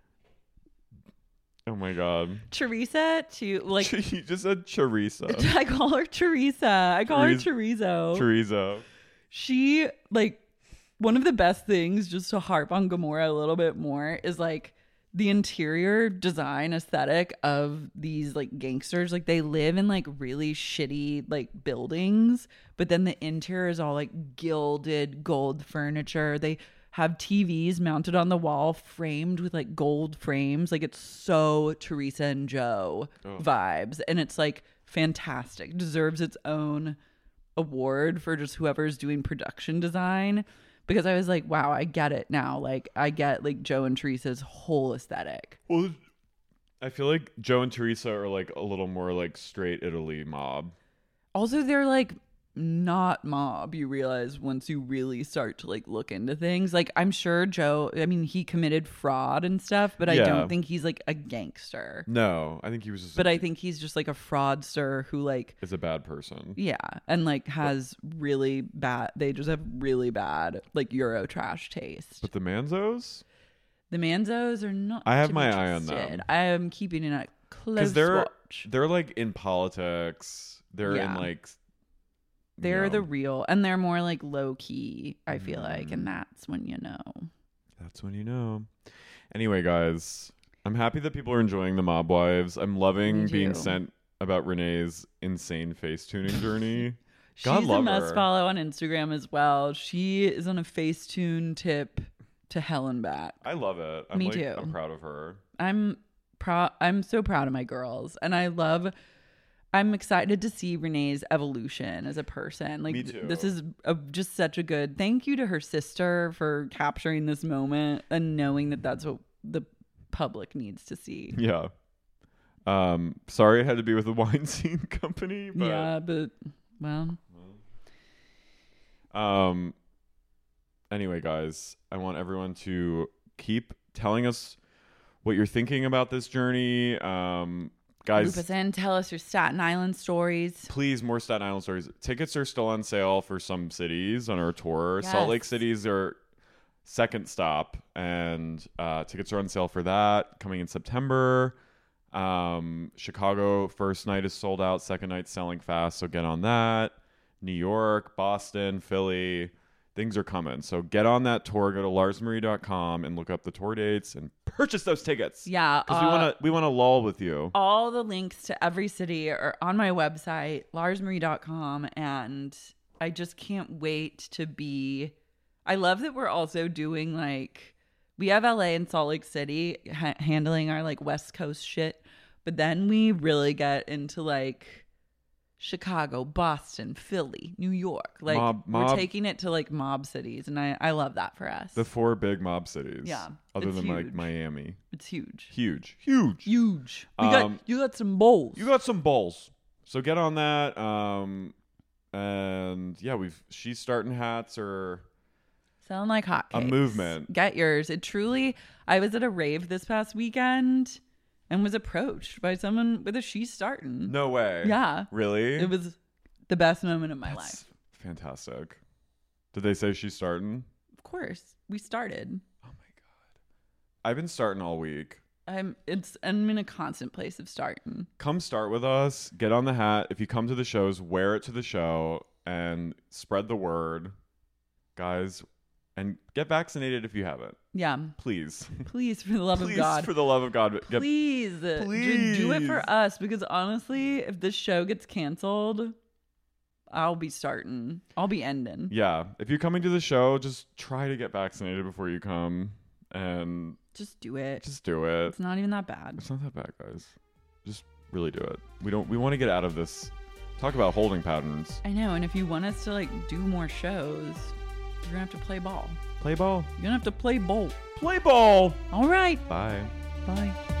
Oh my God.
Teresa too. Like
You just said Teresa.
I call her Teresa. I call her Chorizo.
Chorizo.
She like one of the best things, just to harp on Gamora a little bit more, is like the interior design aesthetic of these like gangsters. Like they live in like really shitty like buildings, but then the interior is all like gilded gold furniture. They have TVs mounted on the wall framed with like gold frames. Like it's so Teresa and Joe vibes, and it's like fantastic. Deserves its own award for just whoever's doing production design, because I was like, wow, I get it now. Like I get like Joe and Teresa's whole aesthetic.
Well, I feel like Joe and Teresa are like a little more like straight Italy mob.
Also, they're like not mob, you realize once you really start to like look into things. Like I'm sure Joe, I mean, he committed fraud and stuff, but I don't think he's like a gangster.
No, I think he was just
I think he's just like a fraudster who like
is a bad person.
Yeah, and like has really bad, they just have really bad like Euro trash taste.
But the Manzos
are not.
I have
to
my
be
eye on
trusted.
them.
I am keeping it a close
they're
watch.
they're like in politics. They're in like
they're the real, and they're more like low key, I feel like, and that's when you know.
That's when you know. Anyway, guys, I'm happy that people are enjoying the Mob Wives. I'm loving being sent about Renee's insane face tuning journey. God
She's
love
a must
her.
follow on Instagram as well. She is on a Facetune tip to hell and back.
I love it.
Me too.
I'm proud of her.
I'm so proud of my girls, and I'm excited to see Renee's evolution as a person. Like,
Me too.
This is just such a good thank you to her sister for capturing this moment and knowing that that's what the public needs to see.
Yeah. Sorry I had to be with the Weinstein Company, but
Yeah, but well.
Anyway, guys, I want everyone to keep telling us what you're thinking about this journey. Guys,
Loop us in, tell us your Staten Island stories.
please, more Staten Island stories. Tickets are still on sale for some cities on our tour.
Yes.
Salt Lake City's our second stop, and tickets are on sale for that coming in September. Chicago first night is sold out, second night selling fast, so get on that. New York, Boston, Philly, things are coming. So get on that tour. Go to larsmarie.com and look up the tour dates and purchase those tickets.
Yeah,
because we want to lull with you.
All the links to every city are on my website, larsmarie.com, and I just can't wait to be. I love that we're also doing like, we have LA and Salt Lake City handling our like West Coast shit, but then we really get into like Chicago, Boston, Philly, New York. Like
Mob.
we're taking it to like mob cities, and I love that for us.
The 4 big mob cities.
Yeah,
Other
it's
than like
huge.
Miami.
It's huge.
Huge.
You got some bowls.
You got some balls. So get on that. And yeah, she's starting hats or
selling like hotcakes.
A movement.
Get yours. I was at a rave this past weekend and was approached by someone with a she's starting.
No way.
Yeah.
Really?
It was the best moment of my life.
Fantastic. Did they say she's starting?
Of course. We started.
Oh my God. I've been starting all week.
I'm in a constant place of starting.
Come start with us. Get on the hat. If you come to the shows, wear it to the show and spread the word. Guys, and get vaccinated if you haven't.
Yeah.
Please.
Please, for the love of God.
Please, for the love of God.
Please. Do it for us, because honestly, if this show gets canceled, I'll be starting. I'll be ending.
Yeah. If you're coming to the show, just try to get vaccinated before you come. And
just do it.
Just do it.
It's not even that bad.
It's not that bad, guys. Just really do it. We want to get out of this. Talk about holding patterns.
I know. And if you want us to do more shows, you're gonna have to play ball.
Play ball.
You're gonna have to play ball.
Play ball.
All right.
Bye.
Bye.